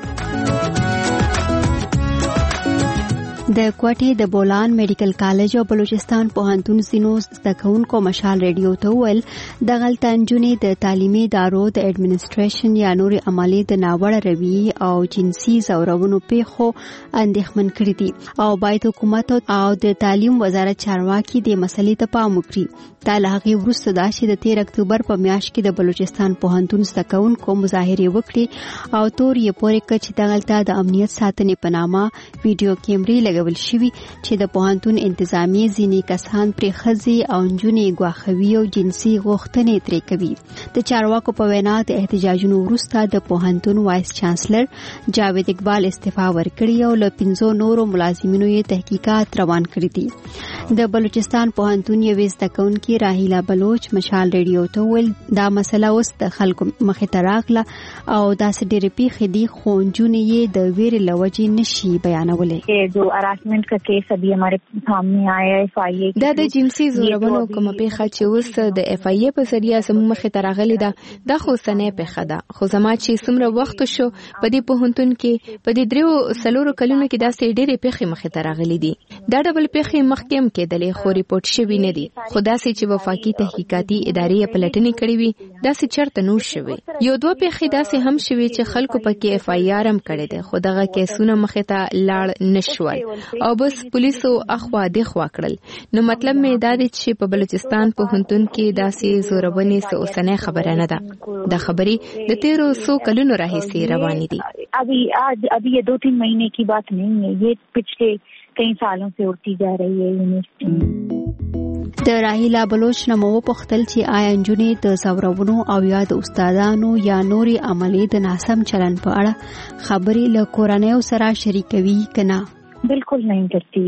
د کوټې د بولان میډیکل کالج او بلوچستان پوهنتون زینو زده کوونکو مشال ریډیو ته ویل دغلته نجونې د تعلیمي ادارو د اډمنسټریشن یا نور عملي د ناوړه رویې او جنسي ځورونو پیښو اندېښمن کړي دي او باید حکومت او د تعلیم وزارت چارواکي د مسلې ته پام وکړي. دا له هغې وروسته ده چې د تیر اکتوبر په میاشت کې د بلوچستان پوهنتون زده کوونکو مظاهرې وکړي او تور یې پورې کړ چې دغلته د امنیت ساتنې په نامه ویډیو کیمرې لګول شوي چې د پوهنتون انتظامیې ځینې کسان پرې ښځې او نجونې ګواښوي او جنسي غوښتنې ترې کوي. د چارواکو په وینا د احتجاجونو وروسته د پوهنتون وایس چانسلر جاوید اقبال استعفا ورکړي او له پنځو نورو ملازمینو یې تحقیقات روان کړي دي. د بلوچستان پوهنتون یوې زده کوونکې راهیلا بلوچ مشال ریډیو ته ویل دا مسله اوس د خلکو مخې ته راغله او داسې ډېرې پیښې دي خو نجونې یې د ویرې له وجې نشي بیانولی. جو هراسمنٹ کا کیس ابھی ہمارے سامنے آیا ہے ایف آئی اے دا د جنسي ځورونو کومه پیښه چې اوس د ایف آئی اے په ذریعہ زموږ مخې ته راغلې ده دا خو سنې پیښه ده خو زما چې څومره وخت شو په دې پوهنتون کې په دې دریو څلورو کلونو کې داسې ډېرې پیښې مخې ته راغلې دي. دا ډول پیښې مخکې هم کېدلې خو ریپورټ شوي نه دي خو داسې چې وفاقي تحقیقاتي ادارې پلټنې کړې وي داسې چرته نور شوي. یو دوه پیښې داسې هم شوي چې خلکو پکې ایف آئی آر هم کړی دی خو دغه کیسونه مخې ته لاړ نشول او بس پولیسو اخوا دغه کړل. نو مطلب مې دا دی چې په بلوچستان پوهنتون کې داسې زوربنې څه اوسنۍ خبره نه ده. دا خبرې د تیرو څو کلونو راهیسې روانې دي. ابھی آج ابھی یہ دو تین مہینے کی بات نہیں ہے یہ پچھلے کئی سالوں سے اڑتی جا رہی ہے یونیورسٹی. د راهیلا بلوچ نه مو پختل چې آیا نجونې د زورونو او یا د استادانو یا نوري عملي د ناسم چلن په اړه خبرې له کورنیو سره شریکوي کنه؟ بالکل نہیں کرتی.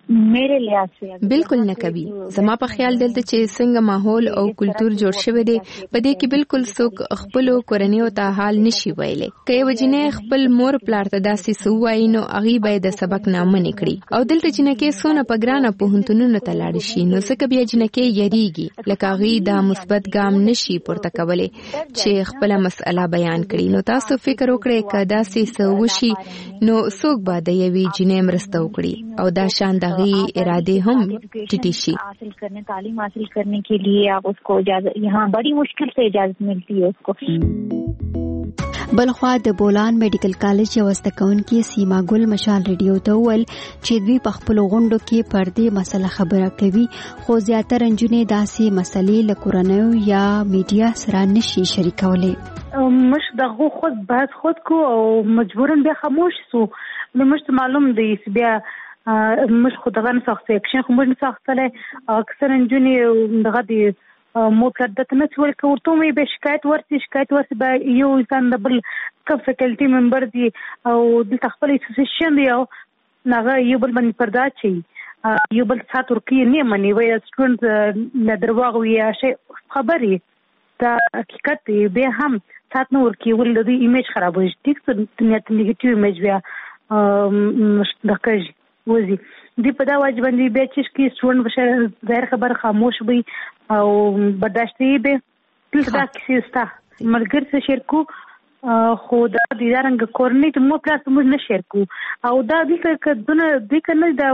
میرے لحاظ سے بالکل نه کوي. زما په خیال دلته چې څنګه ماحول او کلچر جوړ شوی دی په دې کې بالکل څوک خپل کورنۍ ته حال نشي ویلي. کله وجنه خپل مور پلار ته داسې سوای نو هغه به د سبق نامه نکړي او دلته جنکه سونه په ګرانه په هنتونو ته لاړ شي نو څه بیا جنکه یریږي لکه هغه د مثبت ګام نشي پورته کولای چې خپل مسله بیان کړي. نو تاسو فکر وکړئ کدا سې سوشي نو څوک به د یوې جنې مرسته وکړي او دا شان د इरादे हम टिटिशी हासिल करने तालीम हासिल करने के लिए आप उसको इजाजत यहाँ बड़ी मुश्किल से इजाजत मिलती है उसको. بلخوا د بولان میډیکل کالج یو استکونکي سیما ګل مشال ریډیو ته ول چې دوی په خپل غونډو کې پر دې مسله خبره کوي خو زیاتره نجونې داسې مسلې له کورنیو یا میډیا سره نشي شریکولای. مش دغه خود بحث خود کو او مجبورن بیا خاموش سو نو مش معلوم دی بیا مش خود دغه نه سخت اکشن خو موږ نه سختله اکثر نجونې دغه دی مو کړه نه څول کوته مې به شکایت ورته شکایت ورته به یو انسان د بل کم فیکلټي ممبر دی او د خپل اسوسییشن دی او هغه یو بل باندې پردا چي یو بل سات ورکی نه مني وای سټوډنټ نه درواغ وي شي خبري دا حقیقت دی به هم سات نو ورکی ول د ایمیج خرابوي ټیک څه نیت نیگیټیو ایمیج بیا دکې وزي دی په دا واجب باندې به چې کی سټوډنټ بشه ظاهر خبر خاموش وي او برداشت یې به تل دا کیسه ستا ملګری سره شیر کو خو دا د رنګ کورنۍ ته مو پلاس موږ نه شیر کو او دا د کدونه د کنه دا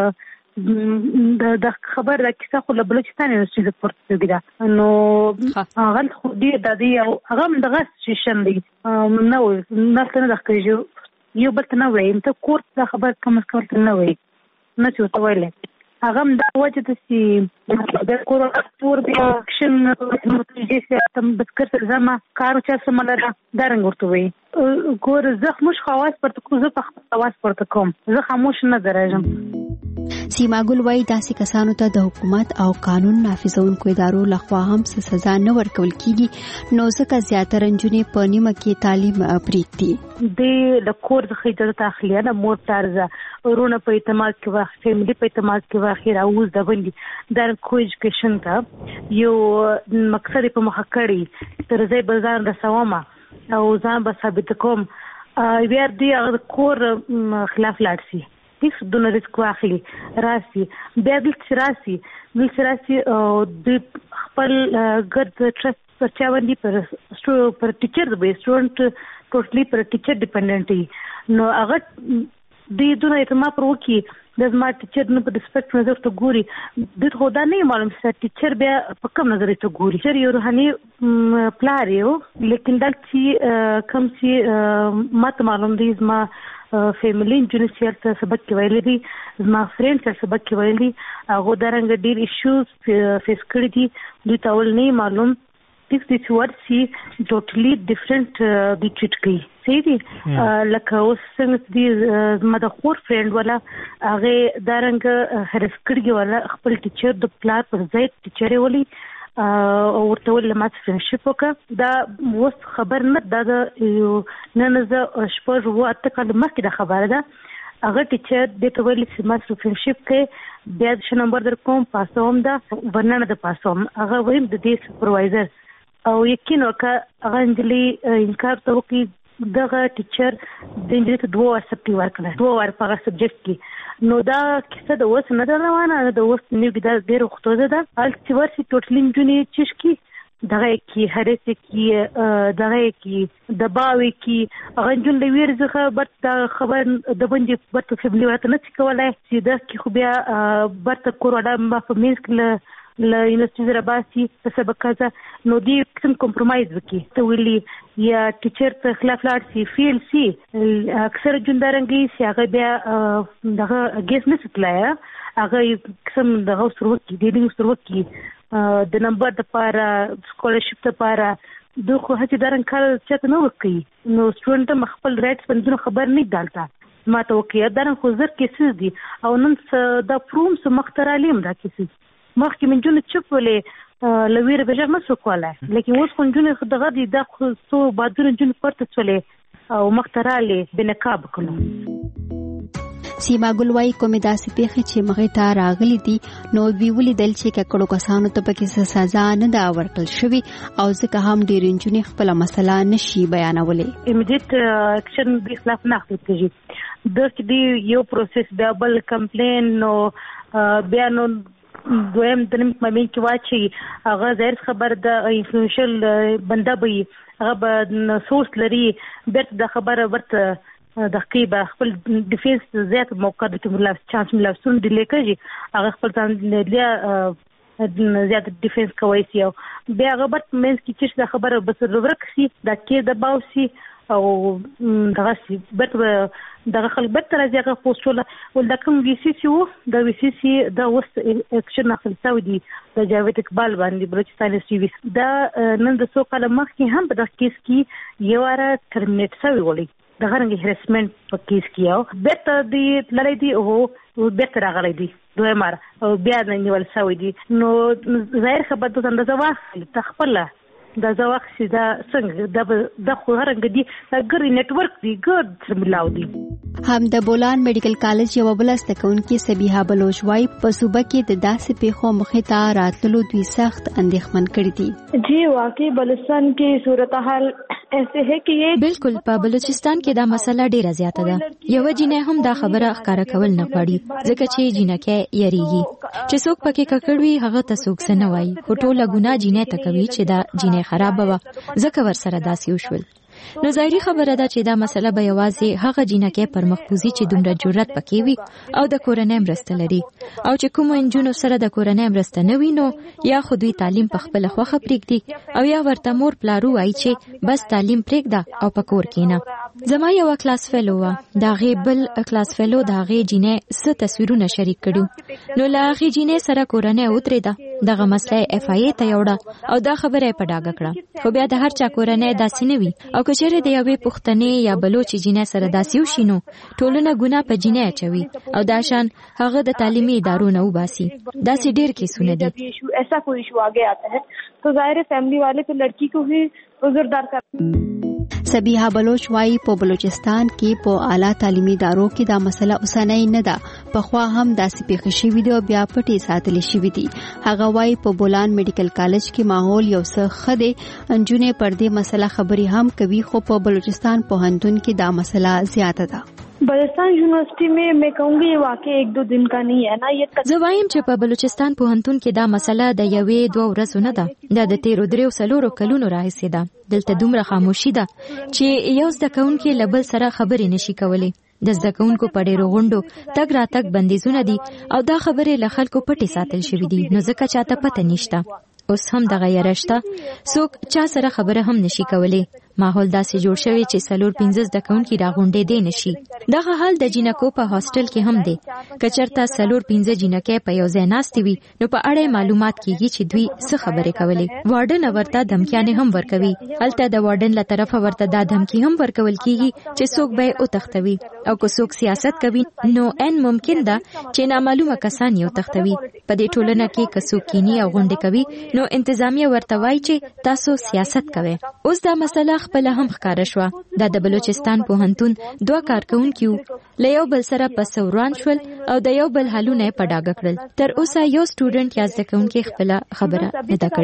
د خبر د کیسه خو له بلوچستان یونیورسيټي د پورته کېده نو هغه خو دې د دې او هغه دغه سیشن دی نو نفسه نه ښکاري یو بل ته نه وایم ته کورس دا خبر کوم څه ته نه وای نه څه ته ویلې هغه د وجه د سي د کور تور بیا اکشن متوجه تم بذكر زما کارو چې سملره درنګ ورته وي ګور زه مش خواص پرته کو زه په خواص پرته کوم زه خاموش نه درېږم. سیما ګل وای داسې کسانو ته د حکومت او قانون نافذونکو ادارو لخوا هم سزا نه ورکول کیږي نو ځکه زیاتره نجونې په نیمه کې تعلیم پریږدي د د کور څخه اجازه تاخلیه نه مور طرزه ورونه په اعتماد کې واخ فیملی په اعتماد کې واخیر اوس د باندې در کو ایجوکیشن ته یو مقصد په مخ کړی تر ځای بازار د سوامه او ځان به ثابت کوم بیا دې کور خلاف لاړ شي هیڅ دونه ریسک واخلي راسي بیا دلته راسي دلته راسي د خپل ګډ ټرست پر چا باندې پر پر ټیچر به سټوډنټ ټوټلی پر ټیچر ډیپندنټ نو هغه د دونه اعتماد پر وکی د زما ټیچر نه په ریسپیکټ نظر ته ګوري د خدا نه معلوم چې ټیچر بیا په کوم نظر ته ګوري چې یو روحاني پلار یو لیکن دلته کوم چې ماته معلوم دی زما فیملی جنسیل ته سبق کې ویلي دي زما فرند ته سبق کې ویلي دي هغه درنګ ډیر ایشوز فیس کړی دي دوی ته ول نه معلوم ټیک دي چې ورسي ټوټلی ډیفرنٹ دي ټریټ کوي صحیح دي لکه اوس څنګه دي زما د خور فرند ولا هغه درنګ هرس کړی ولا خپل ټیچر د پلار پر ځای ټیچر ولي او ورته ول مات فرندشپ وکړه دا اوس خبر نه دا نه نه ز شپږ وو اته کله مخکې د خبره ده هغه ټیچر د ته ویل چې مات فرندشپ کې بیا د نمبر در کوم پاسوم دا ورننه د پاسوم هغه ویم د دې سپروایزر او یقین وکړه هغه انجلی انکار ته وکړي دغه ټیچر د انجلی ته دوه سپټي ورکړه دوه ور په سبجیکټ کې نو دا کیسه د اوس نه روانه د اوس نیو د ډیرو خطوزه ده ال چې ورسي ټوټلی جونې چشکی دغه کې هرڅه کې دغه کې دباوي کې هغه جون د ویر ځخه برته خبر د باندې برته فیملی ورته نه کولای چې دا کې خو بیا برته کورونا په مینس کې له یونیورسيټي زرباسي په سبق کازه نو دی کوم کمپرمایز وکي ته ویلي یا ټیچر ته خلاف لاړ سي فیل سي اکثر جوندارنګي سي هغه بیا دغه اگیس نه ستلایا هغه کوم دغه سرور کې د دې سرور کې د نمبر د پاره سکولرشپ د پاره دغه هڅه درن کار چته نه وکي نو سټوډنټ مخبل رائټس باندې خبر نه دالتا ما ته وکي درن خو زر کیسز دي او نن د پروم سم مخترالیم دا کیسز مخکې من جون چپ ولې لویر بجر نه سو کوله لیکن اوس خو جون دغه دي د خو سو بادونه جون پرته چولې او مختراله بنقاب کړو سیما ګل وايي کومې داسې پیښې چې مخې ته راغلي دي نو دوی ولیدل چې ککړو کسانو ته پکې سزا نه ده ورکړل شوې او ځکه هم ډېر نجونې خپله مسله نشي بیانولی. امیډیټ اکشن د خلاف نه اخیستل کېږي. د چې یو پروسس بیا بل کمپلین نو بیا نو دویم د نیم مامین کې واچي هغه ظاهر خبر د انفلوئنشل بنده وي هغه به سورس لري بیرته د خبره ورته د خیبه خپل ډیفنس زیات موقع د ملاف چانس ملافسون ډیلی کوي هغه خپل ځان لیا زیات ډیفنس کوي سي بیا هغه بت مینس کې چې د خبره بس ورک سي د کې د باوسي او دغه سی بیرته دغه خلک بیرته راځي هغه پوسټوله ول د کوم وی سی سی وو د وی سی سی د وست اکشن اخل سعودي د جاوید اقبال باندې بلوچستان سی وی دا نن د څو کال مخکې هم په دغه کیس کې یو واره ترمینیټ شوی ولې د غرنګ هرسمنت په کیس کې یو بیرته دی لړۍ دی او بیرته راغلی دی دوه مار او بیا د نیول شوی دی نو ظاهر خبر د اندازه واخلي تخپله دا زواخ سي دا څنګه د د خو هرنګ دي ګری نتورک دی ګر ملاو دي. هم د بولان میډیکل کالج یو بل استکونکو سبیحه بلوچ وايي په صوبه کې د داسې پیښو مخې ته راتللو دوی سخت اندېښمن کړي دي. جی واقعي بلوچستان کې صورتحال ایسے ہے کہ یہ بالکل په بلوچستان کې دا مسله ډیره زیاته ده. یو جنې هم دا خبره ښکارا کول نه غواړي ځکه چې جنکه یریږي چې څوک پکې ککړوي هغه ته څوک څه نه وایي خو ټوله ګناه جنې ته کوي چې دا جنې خراب وه ځکه ورسره داسې وشول. نو ظاهري خبره ده چې دا مسله به یوازې هغه جنکه پر مخبوزي چې دومره جرأت پکې وي او د کورنۍ مرسته لري او چې کوم انجونو سره د کورنۍ مرسته نه وي نو یا خو دوی تعلیم په خپل خوخه پریږدي او یا ورته مور پلارو وایي چې بس تعلیم پریږده او په کور کې نه. زما یو کلاس فیلو و دا غي بل کلاس فیلو دا غي جنې ست تصویرونه شریک کړو نو لا غي جنې سره کورنۍ اوترې ده دغه مسله اف ای ته یوړه او دا خبره په ډاګه کړه خو بیا د هر چا کورنۍ داسې نه وي او کچره د یوې پښتنې یا بلوچ جنې سره داسې وشینو ټولنه ګناه په جنې اچوي او دا شان هغه د تعلیمي ادارو نه وباسي داسې ډېر کیسونه دي. ایسا کوئی ایشو آگے آتا ہے تو ظاہر ہے فیملی والے تو لڑکی کو ہی عذردار کر. سبیحه بلوچ وايي په بلوچستان کې په اعلی تعلیمي ادارو کې دا مسله اوسنۍ نه ده پخوا هم داسې پیښې شوې دي او بیا پټې ساتلې شوې دي. هغه وايي په بولان میډیکل کالج کې ماحول یو څه ښه دی انجونې پر دې مسله خبرې هم کوي خو په بلوچستان پوهنتون کې دا مسله زیاته ده. بلوچستان یونیورسيټي में मैं कहूंगी ये वाकई एक दो दिन का नहीं है ना ये زه وایم چې په بلوچستان پوهنتون کې دا مسله د یوې دوه ورځې نه ده دا د تیرو دریو سلورو کلونو راهیسې ده. دلته دومره خاموشي ده چې یو زده کوونکی له بل سره خبرې نشي کولی. د زده کوونکو په ډېرو غونډو تګ راتګ بندیزونه دي او دا خبرې له خلکو پټې ساتل شوې دي نو ځکه چاته پته نشته. اوس هم دغه یارشته څوک چا سره خبره هم نشي کولی. ماحول داسې جوړ شوی چې سلور پنځه زده کوونکي راغونډې دی نشي. دغه حال د جنکو په هاستل کې هم دی. کچرته سلور پنځه جنکې په یو ځای ناستې وي نو په اړه معلومات کیږي چې دوی څه خبرې کولې. وارډن ورته دمکیانې هم ورکوي. هلته د وارډن له طرفه ورته دا دمکی هم ورکول کیږي چې څوک به او تختوي او که څوک سیاست کوي نو ان ممکن ده چې نامعلومه کسان یو تختوي. په دې ټولنه کې که څوک کینی او غونډې کوي نو انتظامیه ورته وایي چې تاسو سیاست کوئ. اوس دا مسله خپل هم ښکاره شوه. دا د بلوچستان پوهنتون دوه کارکونکي له یو بل سره په سوران شول او د یو بل حالونه په ډاګه کړل. تر اوسه یو سټوډنټ یا زده کوونکی خپل خبره نه ده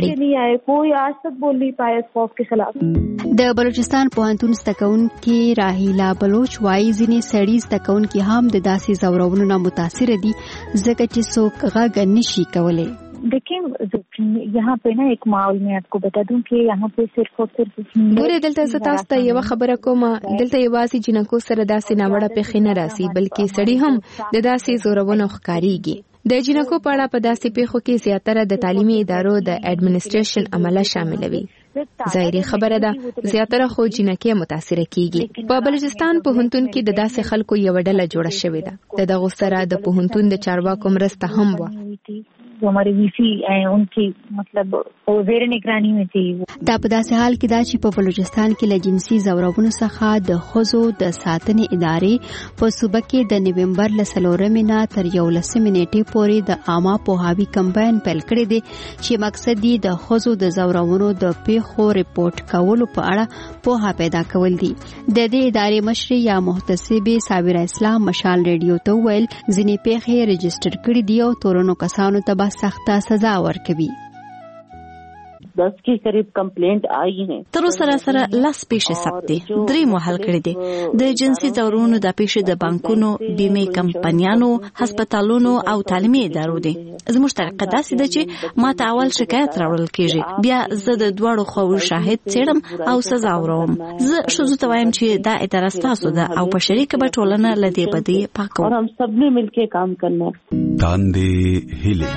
کړې. د بلوچستان پوهنتون زده کوونکي راهیلا بلوچ وايي ځینې سړي زده کوونکي هم د داسې زورونو نه متاثر دي ځکه چې څوک غږ نشي کولی. देखिए यहाँ पे ना एक माहौल में आपको बता दूं कि यहाँ पे सिर्फ और सिर्फ ګوره دلته زه تاسو ته یو خبره کوم دلته یوازې جنکو سره داسې ناوړه پیښې نه راسي بلکې سړي هم د داسې زورونو ښکاریږي. د جنکو په اړه په داسې پیښو کې زیاتره د تعلیمي ادارو د اډمنسټریشن عمله شاملوي. ظاهري خبره ده زیاتره خو جنکې متاثر کیږي. په بلوچستان پوهنتون کې د داسې خلکو یو ډله جوړه شوې ده. د دغه سره د پوهنتون د چارواکو مرسته هم و. जो हमारे वीसी हैं उनकी मतलब زیر نگرانی में थी. دا په داسې حال کې دا چې په بلوچستان کې له جنسي ځورونو څخه د ښځو د ساتنې ادارې په صوبه کې د نومبر له څلورمې نه تر یولسمې نیټې پورې د عامه پوهاوي کمپاین پیل کړی دی چې مقصد یې د ښځو د ځورونو د پیښو ریپورټ کولو په اړه پوهه پیدا کول دي. د دې ادارې مشر یا محتسبه صابره اسلام مشال ریډیو ته ویل ځینې پیښې رجسټر کړي دي او تورنو کسانو ته به سخته سزا ورکوي. दस के करीब कंप्लेंट आई है. تر سره سره لاس پیښې ثبت دي. درې مو حل کړي دي. د جنسي ځورونو د پیښې د بانکونو، بیمه کمپنیانو، هسپتالونو او تعلیمي ادارو دي. زموږ طریقه داسې ده چې ما ته اول شکایت راوړل کیږي، بیا زه د دواړو خواو شاهد څېړم او سزا ورکوم. زه ښځو ته وایم چې دا اداره ستاسو ده او په شریکه به ټولنه له دې بدۍ پاکو. और हम सब ने मिलकर काम करना है. تاندې هیلې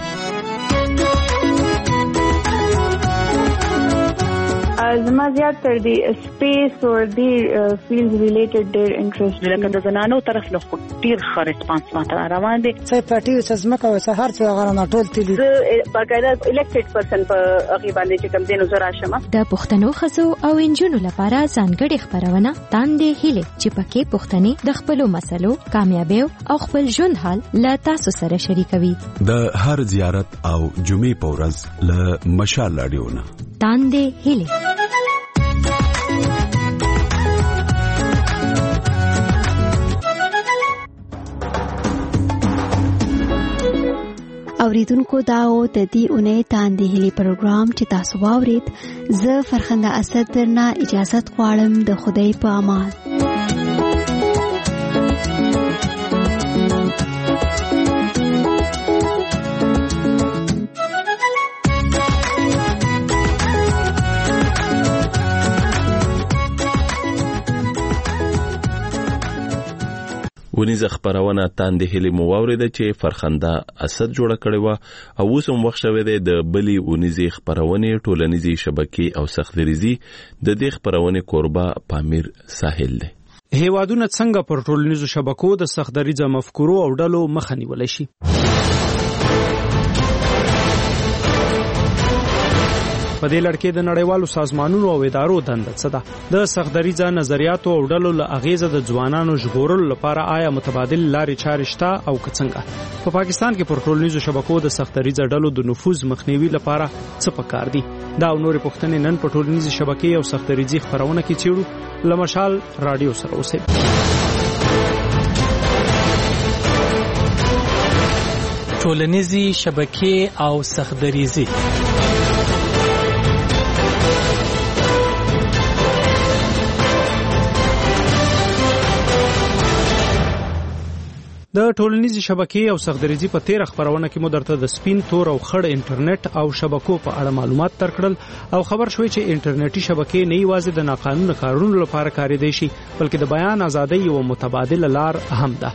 زما زیات تر دی سپیس او دی فیلډ ریلیټډ ډیر انټرست لکه د زنانو طرف له خو ډیر ښه ریسپانس ماته روان دي. څه پټي څه زمکه او سهار څه غره ټول تللی زه باقاعده الیکټډ پرسن په هغه باندې چې کوم دینو زرا شمه. د پښتنو خزو او انجونو لپاره ځانګړي خبرونه تاندې هیله چې پکې پښتني د خپلو مسلو کامیابی او خپل ژوند حال له تاسو سره شریکوي. د هر زیارت او جمعې په ورځ له مشال رادیو نه تاندې هیله. اوریدونکو دا او د دې اونۍ تاندې هیلې پروګرام چې تاسو واورید، زه فرخنده اسد درنه اجازه غواړم. د خدای په امان. ونیزه خبرونه تاندې هلي مو واوریده چې فرخنده اسد جوړه کړې و او اوس هم وخت شوه د بلی ونیزه خبرونه ټولنیزي شبکې او سختريزي د دې خبرونه قربا پامیر ساحل دی. هیوادونه څنګه پر ټولنیزو شبکو د سختريزه مفکورو او ډلو مخه نیول شي؟ په دې لړ کې د نړیوالو سازمانونو او ادارو دنده څه ده؟ د سختدریزه نظریاتو او ډلو له اغیزه د ځوانانو ژغورلو لپاره آیا متبادل لارې چارې شته او که څنګه؟ په پاکستان کې پر ټولنیزو شبکو د سختدریزه ډلو د نفوذ مخنیوي لپاره څه پکار دي؟ دا او نورې پوښتنې نن په ټولنیزي شبکې او سختدریزي خبرونه کې چیړو. لمشال رادیو سره اوسئ. ټولنیزي شبکې او سختدریزي د ټولنیزي شبکې او سختدریزي په تیر خبرونه کې مو درته د سپین تور او خړ انټرنیټ او شبکو په اړه معلومات ترکړل او خبر شوي چې انټرنیټي شبکې نه یوازې د ناقانونه کارونو لپاره کارېدای شي بلکې د بیان ازادۍ او متبادله لار هم ده.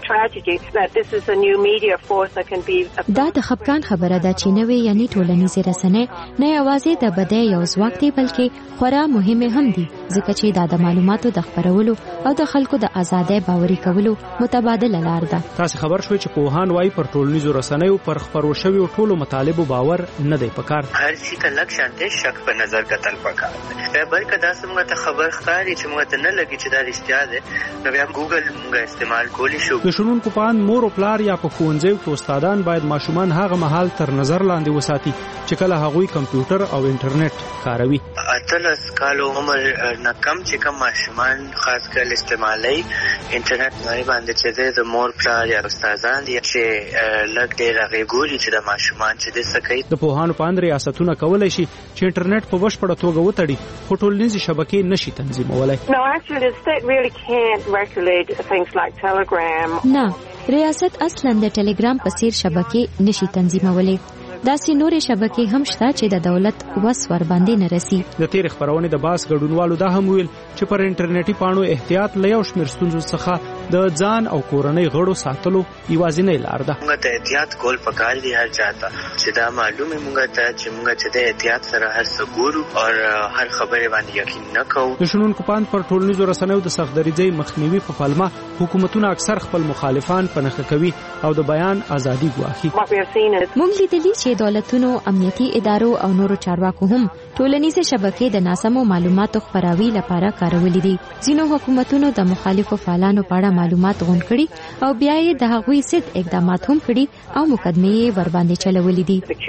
دا د خپګان خبره ده چې نوې یعنی ټولنیزي رسنۍ نه یوازې د بدۍ یو ځواک دی بلکې خورا مهمه هم دي ځکه چې دا د معلوماتو د خبرولو او د خلکو د ازادۍ باوري کولو متبادله لار ده. تاسو خبر شوي چې پوهان وايي پر ټولنیزو رسنیو پر خبرو شویو ټولو مطالبو باور نه دی پکار. هر شي ته لږ شانته شک په نظر کتل پکار دی. بلکې دا څنګه ته خبر ښکاري چې موږ ته نه لګي چې دا رښتیا ده نو بیا ګوګل موږ استعمال کولی شو. د شنونکو په اند مور او پلار یا په ښوونځیو کې استادان باید ماشومان هغه مهال تر نظر لاندې وساتي چې کله هغوی کمپیوټر او انټرنیټ کاروي. اتلس کالو عمر نه کم چې کم ماشومان خاص کر استعمالي انټرنیټ نه باندې چې د مور پلار یا استادان دي چې لږ ډېر غوړي چې د ماشومان چې د سکه د پوهانو په اند ریاستونه کولای شي چې انټرنیټ په بشپړه توګه وتړي خو ټولنیزي شبکې نشي تنظیمولای. No, actually the state really can't regulate things like Telegram. نه ریاست اصلا د ټلګرام په څیر شبکې نشي تنظیمولای داسې نورې شبکې هم شته چې د دولت وس ور باندې نه رسي. د تیر خبرونه د باس ګډونوالو دا هم ویل چې پر انټرنیټي پاڼو احتیاط له یو شمېر ستونزو څخه د ځان او کورنۍ غړو ساتلو یوازینۍ لار ده. موږ ته احتیاط کول پکار دی هر چاته چې دا معلومه موږ ته چې موږ چې د احتیاط سره هر څه ګورو او هر خبره باندې یقین نه کوو. د شنونکو پاند پر ټولنیزو رسنیو د سختدریځۍ مخنیوي په پلمه حکومتونه اکثر خپل مخالفان په نښه کوي او د بیان ازادي ګواښي. موږ لیدلي چې دولتونو، امنیتي ادارو او نورو چارواکو هم ټولنیزې شبکې د ناسمو معلوماتو خپراوي لپاره کارولې دي. ځینو حکومتونو د مخالفو فعالانو په اړه معلومات غونډ کړي او بیا یې د هغوی ضد اقدامات هم کړي او مقدمې یې ور باندې چلولې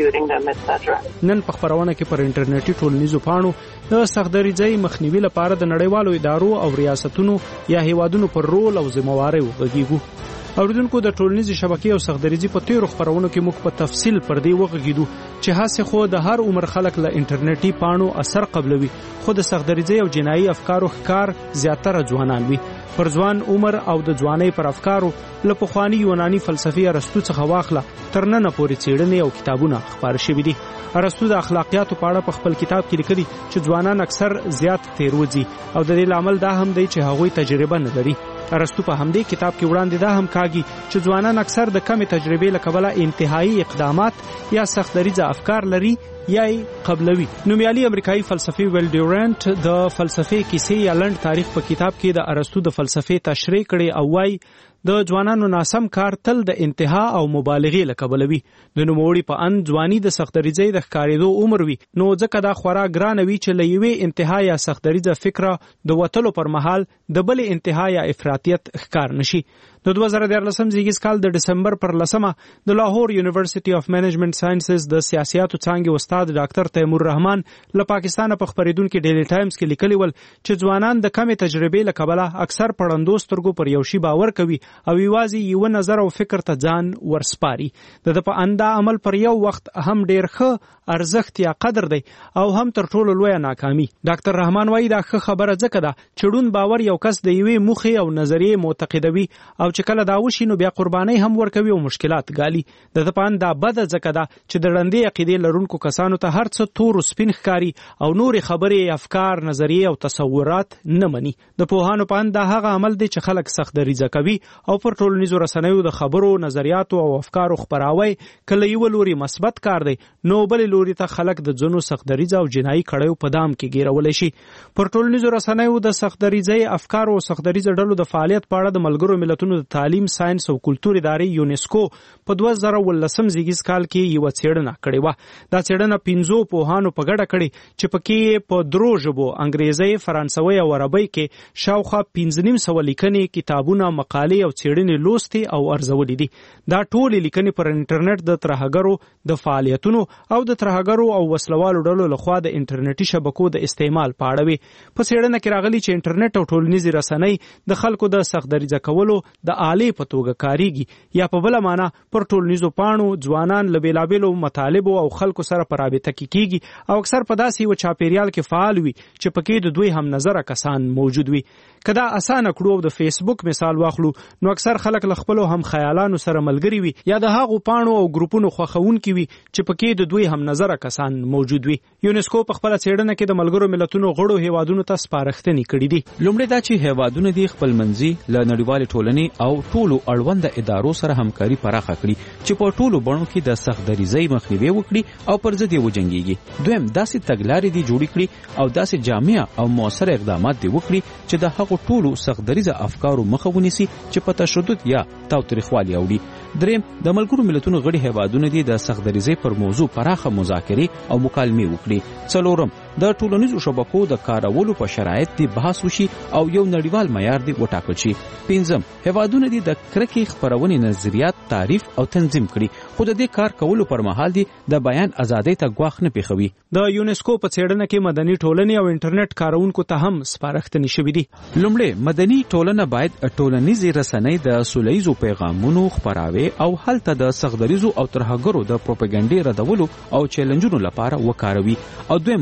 دي. نن په خبرونه کې پر انټرنیټي ټولنیزو پاڼو د سختدریځۍ مخنیوي لپاره د نړیوالو ادارو او ریاستونو یا هیوادونو پر رول او ذمہواري وغږیږو. اوریدونکو د ټولنیزې شبکې او سختدریځۍ په تیرو خبرونو کې موږ په تفصیل پر دې وغږیدو چې هڅه خو د هر عمر خلک له انټرنیټي پاڼو اثر قبلوي، خو د سختدریځۍ او جنایي افکارو ښکار زیاتره ځوانان وي. پر ځوان عمر او د ځوانۍ پر افکارو له پخواني یوناني فلسفي ارسطو څخه واخله تر ننه پورې څېړنې او کتابونه خپاره شوي دي. ارسطو د اخلاقیاتو په اړه په خپل کتاب کې لیکلي چې ځوانان اکثر زیات تیروځي او د دې لامل دا هم دی چې هغوی تجربه نه لري. ارسطو په همدې کتاب کې وړاندې دا هم کاږي چې ځوانان اکثر د کمې تجربې له کبله انتهایی اقدامات یا سختدریځه افکار لري یا یې قبلوي. نومیالي امریکایي فلسفي ویل ډیورنټ د فلسفې کیسې یا لنډ تاریخ په کتاب کې د ارسطو د فلسفې تشریح کړي او وايي د ځوانانو ناسم کار تل د انتها او مبالغې له کبله وي. د نوموړي په اند ځواني د سختدریځۍ د ښکارېدو عمر وي، نو ځکه دا خورا ګرانه وي چې له یوې انتها یا سختدریځه فکره د وتلو پر مهال د بلې انتها یا افراطیت ښکار نشي. د دوه زره دیارلسم زیږیز کال د ډسمبر پر لسمه د لاهور یونیورسيټي اف منیجمنت ساينسز د سیاسياتو څانګې استاد ډاکټر تیمور رحمان له پاکستان په خبرېدونکو ډیلی ټایمز کې لیکلي ول چې ځوانان د کمې تجربې له کبله اکثر پړندو سترګو پر یو شی باور کوي او یوازې یو نظر او فکر ته ځان ورسپاري. د په اندا عمل پر یو وخت هم ډیر ښه ارزښت یا قدر دی او هم تر ټولو لویه ناکامي. ډاکټر رحمان وایي دا ښه خبره ځکه ده چې ډون باور یو کس د یوې موخې او نظریې معتقدوي او چې کله دا وشي نو بیا قرباني هم ورکوي او مشکلات ګالي. د د پاند دا بده ځکه ده چې د ړندې عقیدې لرونکو کسانو ته هر څه تور سپین ښکاري او نورې خبرې، افکار، نظریې او تصورات نه مني. د پوهانو پاند دا هغه عمل دی چې خلک سختدریځه کوي او پر ټولنیزو رسنیو د خبرو، نظریاتو او افکارو خپراوی کله یو لوري مثبت کار دی نو بل لوري ته خلک د ځنو سختدریځه او جنایي کړیو په دام کې ګیرولای شي. پر ټولنیزو رسنیو د سختدریځۍ افکار او سختدریځه ډلو د فعالیت په اړه د ملګرو ملتونو د تعلیم، ساينس او کلتور ادارې یونیسکو په دوه زره ولسم زیږیز کال کې یو څېړنه کړې و. دا څېړنه پنځو پوهانو په ګډه کړې چې پکې په درو ژبو انګریزي، فرانسوي او عربي کې شاوخوا پنځه نیم سوه لیکنې، کتابونه، مقالې او څېړنې لوستي او ارزولې دي. دا ټولې لیکنې پر انټرنیټ د ترهګرو د فعالیتونو او د ترهګرو او وسلوالو ډلو لخوا د انټرنیټي شبکو د استعمال په اړه وي. په څېړنه کې راغلي چې انټرنیټ او ټولنیزې رسنۍ د خلکو د سختدریځه کولو د آلې په توګه کاریږي یا په بل معنا پر ټولنیزو پاڼو ځوانان له بیلابیلو مطالبو او خلکو سره په رابطه کې کیږي او اکثر په داسې یو چاپیریال کې فعال وي چې پکې د دوی هم نظر کسان موجود وي. کدا اسانه کړو د فیسبوک مثال واخلو نو اکثر خلک له خپل هم خیالانو سره ملګری وي یا د هغو پاڼو او ګروپونو خوښونکي وي چې پکې د دوی هم نظر کسان موجود وي. یونیسکو په خپل څېړنه کې د ملګرو ملتونو غړو هیوادونو ته سپارښتنې کړې دي. لومړی دا چې هیوادونه دي خپل منځي له نړیوالې ټولنې او ټولو اړوند ادارو سره همکاري پراخه کړي چې په ټولو بڼو کې د سختدریځۍ مخنیوي وکړي او پر ضد یې وجنګیږي. دویم داسې تګلارې دي جوړې کړي او داسې جامع او موثر اقدامات دي وکړي چې د هغو ټولو سختدریځه افکارو مخه ونیسي چې په تشدد یا تاوتریخوالي اوړي. دریم د ملګرو ملتونو غړي هیوادونه دي د سختدریځۍ پر موضوع پراخه مذاکرې او مکالمې وکړي. څلورم د ټولنیزو شبکو د کارولو په شرایط دي بحث وشي او یو نړیوال معیار دی وټاکل شي. پنځم هیوادونه دي د کرکې خپرونې نظریات تعریف او تنظیم کړي خو د دې کار کولو پر مهال دي د بیان ازادۍ ته ګواښ نه پیښوي. د یونیسکو په څېړنه کې مدني ټولنې او انټرنیټ کارونکو ته هم سپارښتنې شوې دي. لومړی مدني ټولنه باید ټولنیزې رسنۍ د سوله ییزو پیغامونو خپراوي او هلته د سختدریځو او ترهګرو د پروپاګاندا ردولو او چیلنجونو لپاره وکاروي. او دویم مدني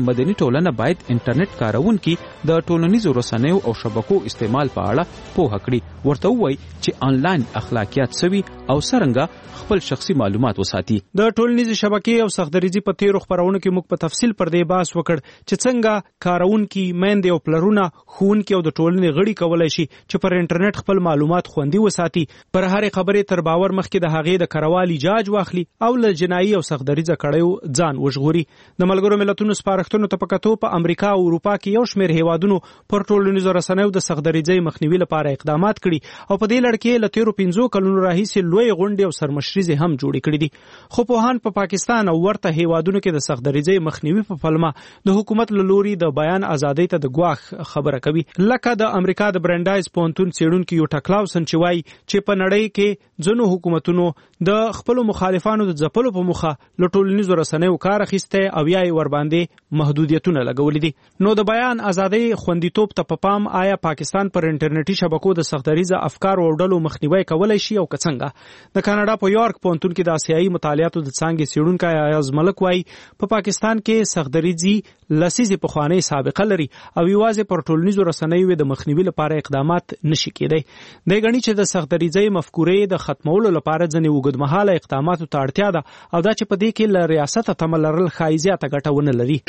ټولنه باید انټرنیټ کارونکي د ټولنیزو رسنیو او شبکو استعمال په اړه پوهه کړي، ورته ووایي چې آنلاین اخلاقیات سوي او څرنګه خپل شخصي معلومات وساتي. د ټولنیزې شبکې او سختدریزي په تیرو خبرونو کې موږ په تفصیل پر دې بحث وکړ چې څنګه کارونکي، میندې او پلرونه، ښوونکي او د ټولنې غړي کولای شي چې پر انټرنیټ خپل معلومات خوندي وساتي، پر هرې خبرې تر باور مخکې د هغې د کروالي جاج واخلي او له جنایي او سختدریزه کړیو ځان وژغوري. د ملګرو ملتونو سپارښتنو ته په کتو په امریکا او اروپا کې یو شمېر هیوادونو پر ټولنیزو رسنیو د سختدریزۍ مخنیوي لپاره اقدامات کړي او په دې لړ کې له تیرو پنځو کلونو راهیسې لوی غونډې او سرمشریزې هم جوړې کړې دي. خو پوهان په پاکستان او ورته هیوادونو کې د سختدریزۍ مخنیوي په پلمه د حکومت له لوري د بیان ازادۍ ته د ګواښ خبره کوي، لکه د امریکا د برانډایز پوهنتون څېړونکي یوټا کلاوسن چې وایي چې په نړۍ کې ځینو حکومتونو د خپلو مخالفانو د ځپلو په موخه له ټولنیزو رسنیو کار اخیستی او یا یې ورباندې محدودیتونه لګولي دي. نو د بیان ازادۍ خوندیتوب ته په پام آیا پاکستان پر انټرنیټي شبکو د سختدریزه افکار او ډلو مخنیوی کولی شي او که څنګه؟ د کاناډا په یورک پوهنتون کې د آسیایي مطالعاتو د څانګې څېړونکی ایاز ملک وایي په پاکستان کې سختدریزي لسیزې پخوانۍ سابقه لري او یوازې پر ټولنیزو رسنیو د مخنیوي لپاره اقدامات نشي کېدی. دی ګڼي چې د سختدریزۍ مفکورې د ختمولو لپاره ځینې اوږدمهاله اقداماتو ته اړتیا ده او دا چې په دې کې له ریاسته تمه لرل ښایي زیاته ګټه ونه لري.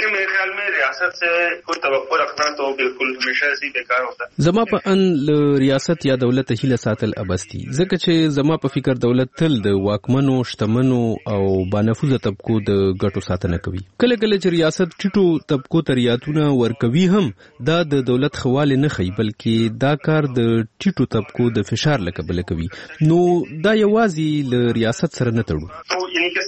زما په ان له ریاست یا دولت هیله ساتل ابستی، ځکه چې زما په فکر دولت تل د واکمنو، شتمنو او بانفوذه طبقو د ګټو ساتنه کوي. کله کله چې ریاست ټیټو طبقو ته رعایتونه ورکوي هم دا د دولت خواله نه خي، بلکې دا کار د ټیټو طبقو د فشار له کبله کوي. نو دا یوازې له ریاست سره نه تړو.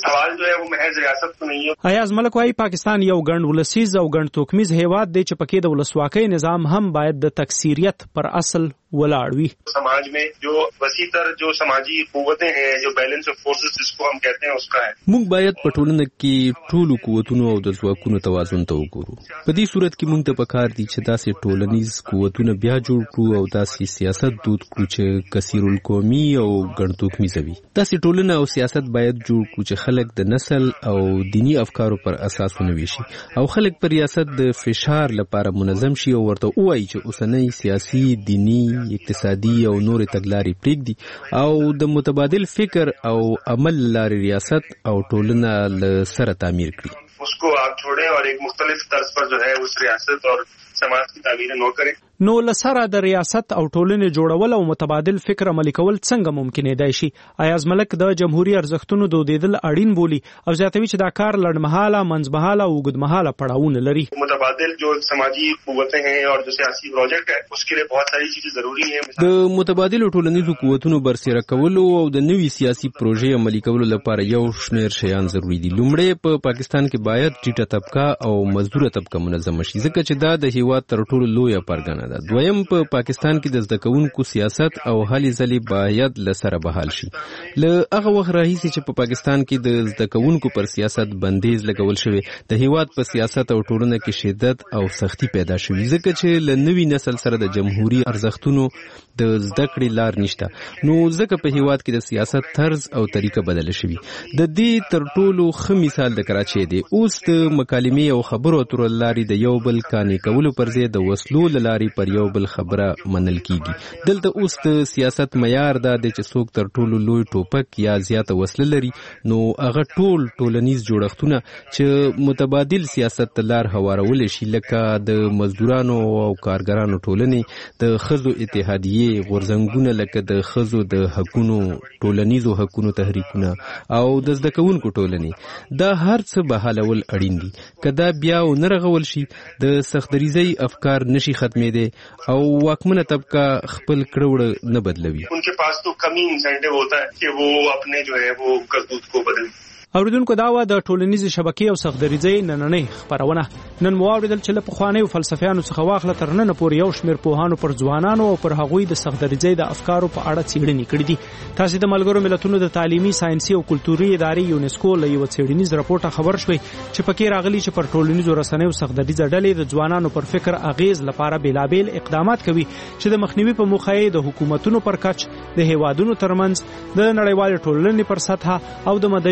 ایاز ملک وايي پاکستان یو ګڼ ولسیز او ګڼ توکمیز هیواد دی چې پکې د ولسواکۍ نظام هم باید د تکثیریت پر اصل ولاړ وي. समाज में जो वसी तर जो समाजी قوتیں हैं जो बैलेंस ऑफ फोर्सेस जिसको हम कहते हैं उसका है. موږ باید په ټولنه کې ټولو قوتونو او د ځواکونو توازن ته وګورو. په دې صورت کې موږ ته پکار دي چې داسې ټولنیز قوتونه بیا جوړ کړو او داسې سیاست دود کړو چې کثیر القومي او ګڼ توکمیز وي. داسې ټولنه او سیاست باید جوړ کړو چې خلک د نسل او دینی افکارو پر اساس ونوي شي او خلک پر ریاست د فشار لپاره منظم شي او ورته وایي چې اوسنۍ سیاسي، دینی، اقتصادي او نور تګلارې پرېږدي او د متبادل فکر او عمل لارې ریاست او ټولنه له سره تعمیر کړي. उसको आप छोड़ें और एक मुख्तलिफ तर्ज पर जो है उस रियासत और समाज की तामीर न करें. نو لسره د ریاست او ټولنې جوړول او متبادل فکر عملي کول څنګه ممکن دی شي؟ ایاز ملک د جمهوریت ارزښتونو دودیدل اړین بولی او زیاتوي چې دا کار لړمحاله، منځمحاله او اوږدمحاله پړاوونه لري. متبادل جو سماجی قوتیں ہیں اور جو سیاسی پروجیکٹ ہے اس کے لیے بہت ساری چیزیں ضروری ہیں. د متبادل ټولنیزو قوتونو برسېره کولو او د نوي سیاسي پروژې عملي کولو لپاره یو شمېر شیان ضروری دي. لومړی په پاکستان کې باید ټیټه طبقه او مزدوره طبقه منظم شي، ځکه چې دا د هیواد تر ټولو لویه پرګنه ده. دویم په پاکستان کې د زده کوونکو سیاست او هلې ځلې باید له سره بحال شي. له هغه وخت راهیسې چې په پاکستان کې د زده کوونکو پر سیاست بندیز لګول شوی، د هیواد په سیاست او ټولنه کې شدت او سختی پیدا شوی، ځکه چې له نوي نسل سره د جمهوریت ارزښتونو د زده کړې لار نشته. نو ځکه په هیواد کې د سیاست طرز او طریقه بدله شوی. د دې تر ټولو ښه مثال د کراچۍ دی. اوس د مکالمې او خبرو اترو لارې د یو بل قانع کولو پر ځای د وسلو له لارې پر یو بل خبره منل کیږي. دلته اوس د سیاست معیار دا دی چې څوک تر ټولو لوی ټوپک یا زیاته وسله لري، نو هغه ټول ټولنیز جوړښتونه چې متبادل سیاست ته لار هوارولی شي، لکه د مزدورانو او کارګرانو ټولنې، د ښځو اتحادیې، غورځنګونه لکه د ښځو د حقونو، ټولنیزو حقونو تحریکونه او د زده کوونکو ټولنې، دا هر څه بحالول اړین دي. که دا بیا ونه رغول شي، د سختدریزۍ افکار نشي ختمېدی او واکمنه طبقه خپل کړوړه نه بدلوي. ان کے پاس تو کمی انسینټیو ہوتا ہے کہ وہ اپنے جو ہے وہ کرتوت کو بدلیں. اوریدونکو دا و د ټولنیزې شبکې او سختدریزۍ نننۍ خپرونه. نن مو واوریدل چې له پخوانیو فلسفیانو څخه واخله تر ننه پورې یو شمېر پوهانو پر ځوانانو او پر هغوی د سختدریزۍ د افکارو په اړه څېړنې کړې دي. تاسې د ملګرو ملتونو د تعلیمي، ساینسي او کلتوري ادارې یونسکو له یوه څېړنیز راپورټه خبر شوئ چې پکې راغلي چې پر ټولنیزو رسنیو سختدریزه ډلې د ځوانانو پر فکر اغیز لپاره بېلابېل اقدامات کوي چې د مخنیوي په موخه یې د حکومتونو پر کچ، د هیوادونو ترمنځ، د نړیوالې ټولنې پر سطحه او د مدني ټولنې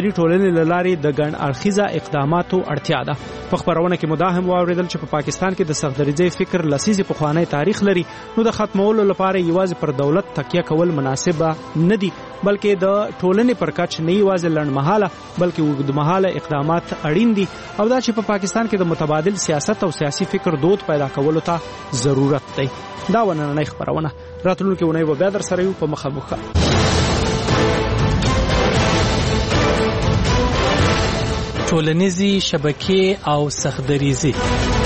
ټولنې لارې د ګڼ اړخیزه اقداماتو اړتیا ده. په خبرونه کې مداهم واوریدل چې په پاکستان کې د سختدریځۍ فکر لسیزې پخوانی تاریخ لري، نو د ختمولو لپاره یوازې پر دولت تکیه کول مناسب نه دي، بلکې د ټولنې پر کچ نه یوازې لنډمهاله بلکې اوږدمهاله اقدامات اړین دي، او دا چې په پاکستان کې د متبادل سیاست او سیاسي فکر دود پیدا کولو ته ضرورت دی. دا ونننۍ خبرونه راتلونکي اونۍ به بیا در سره یو په مخامخ. ټولنیزې شبکې او سختدریځي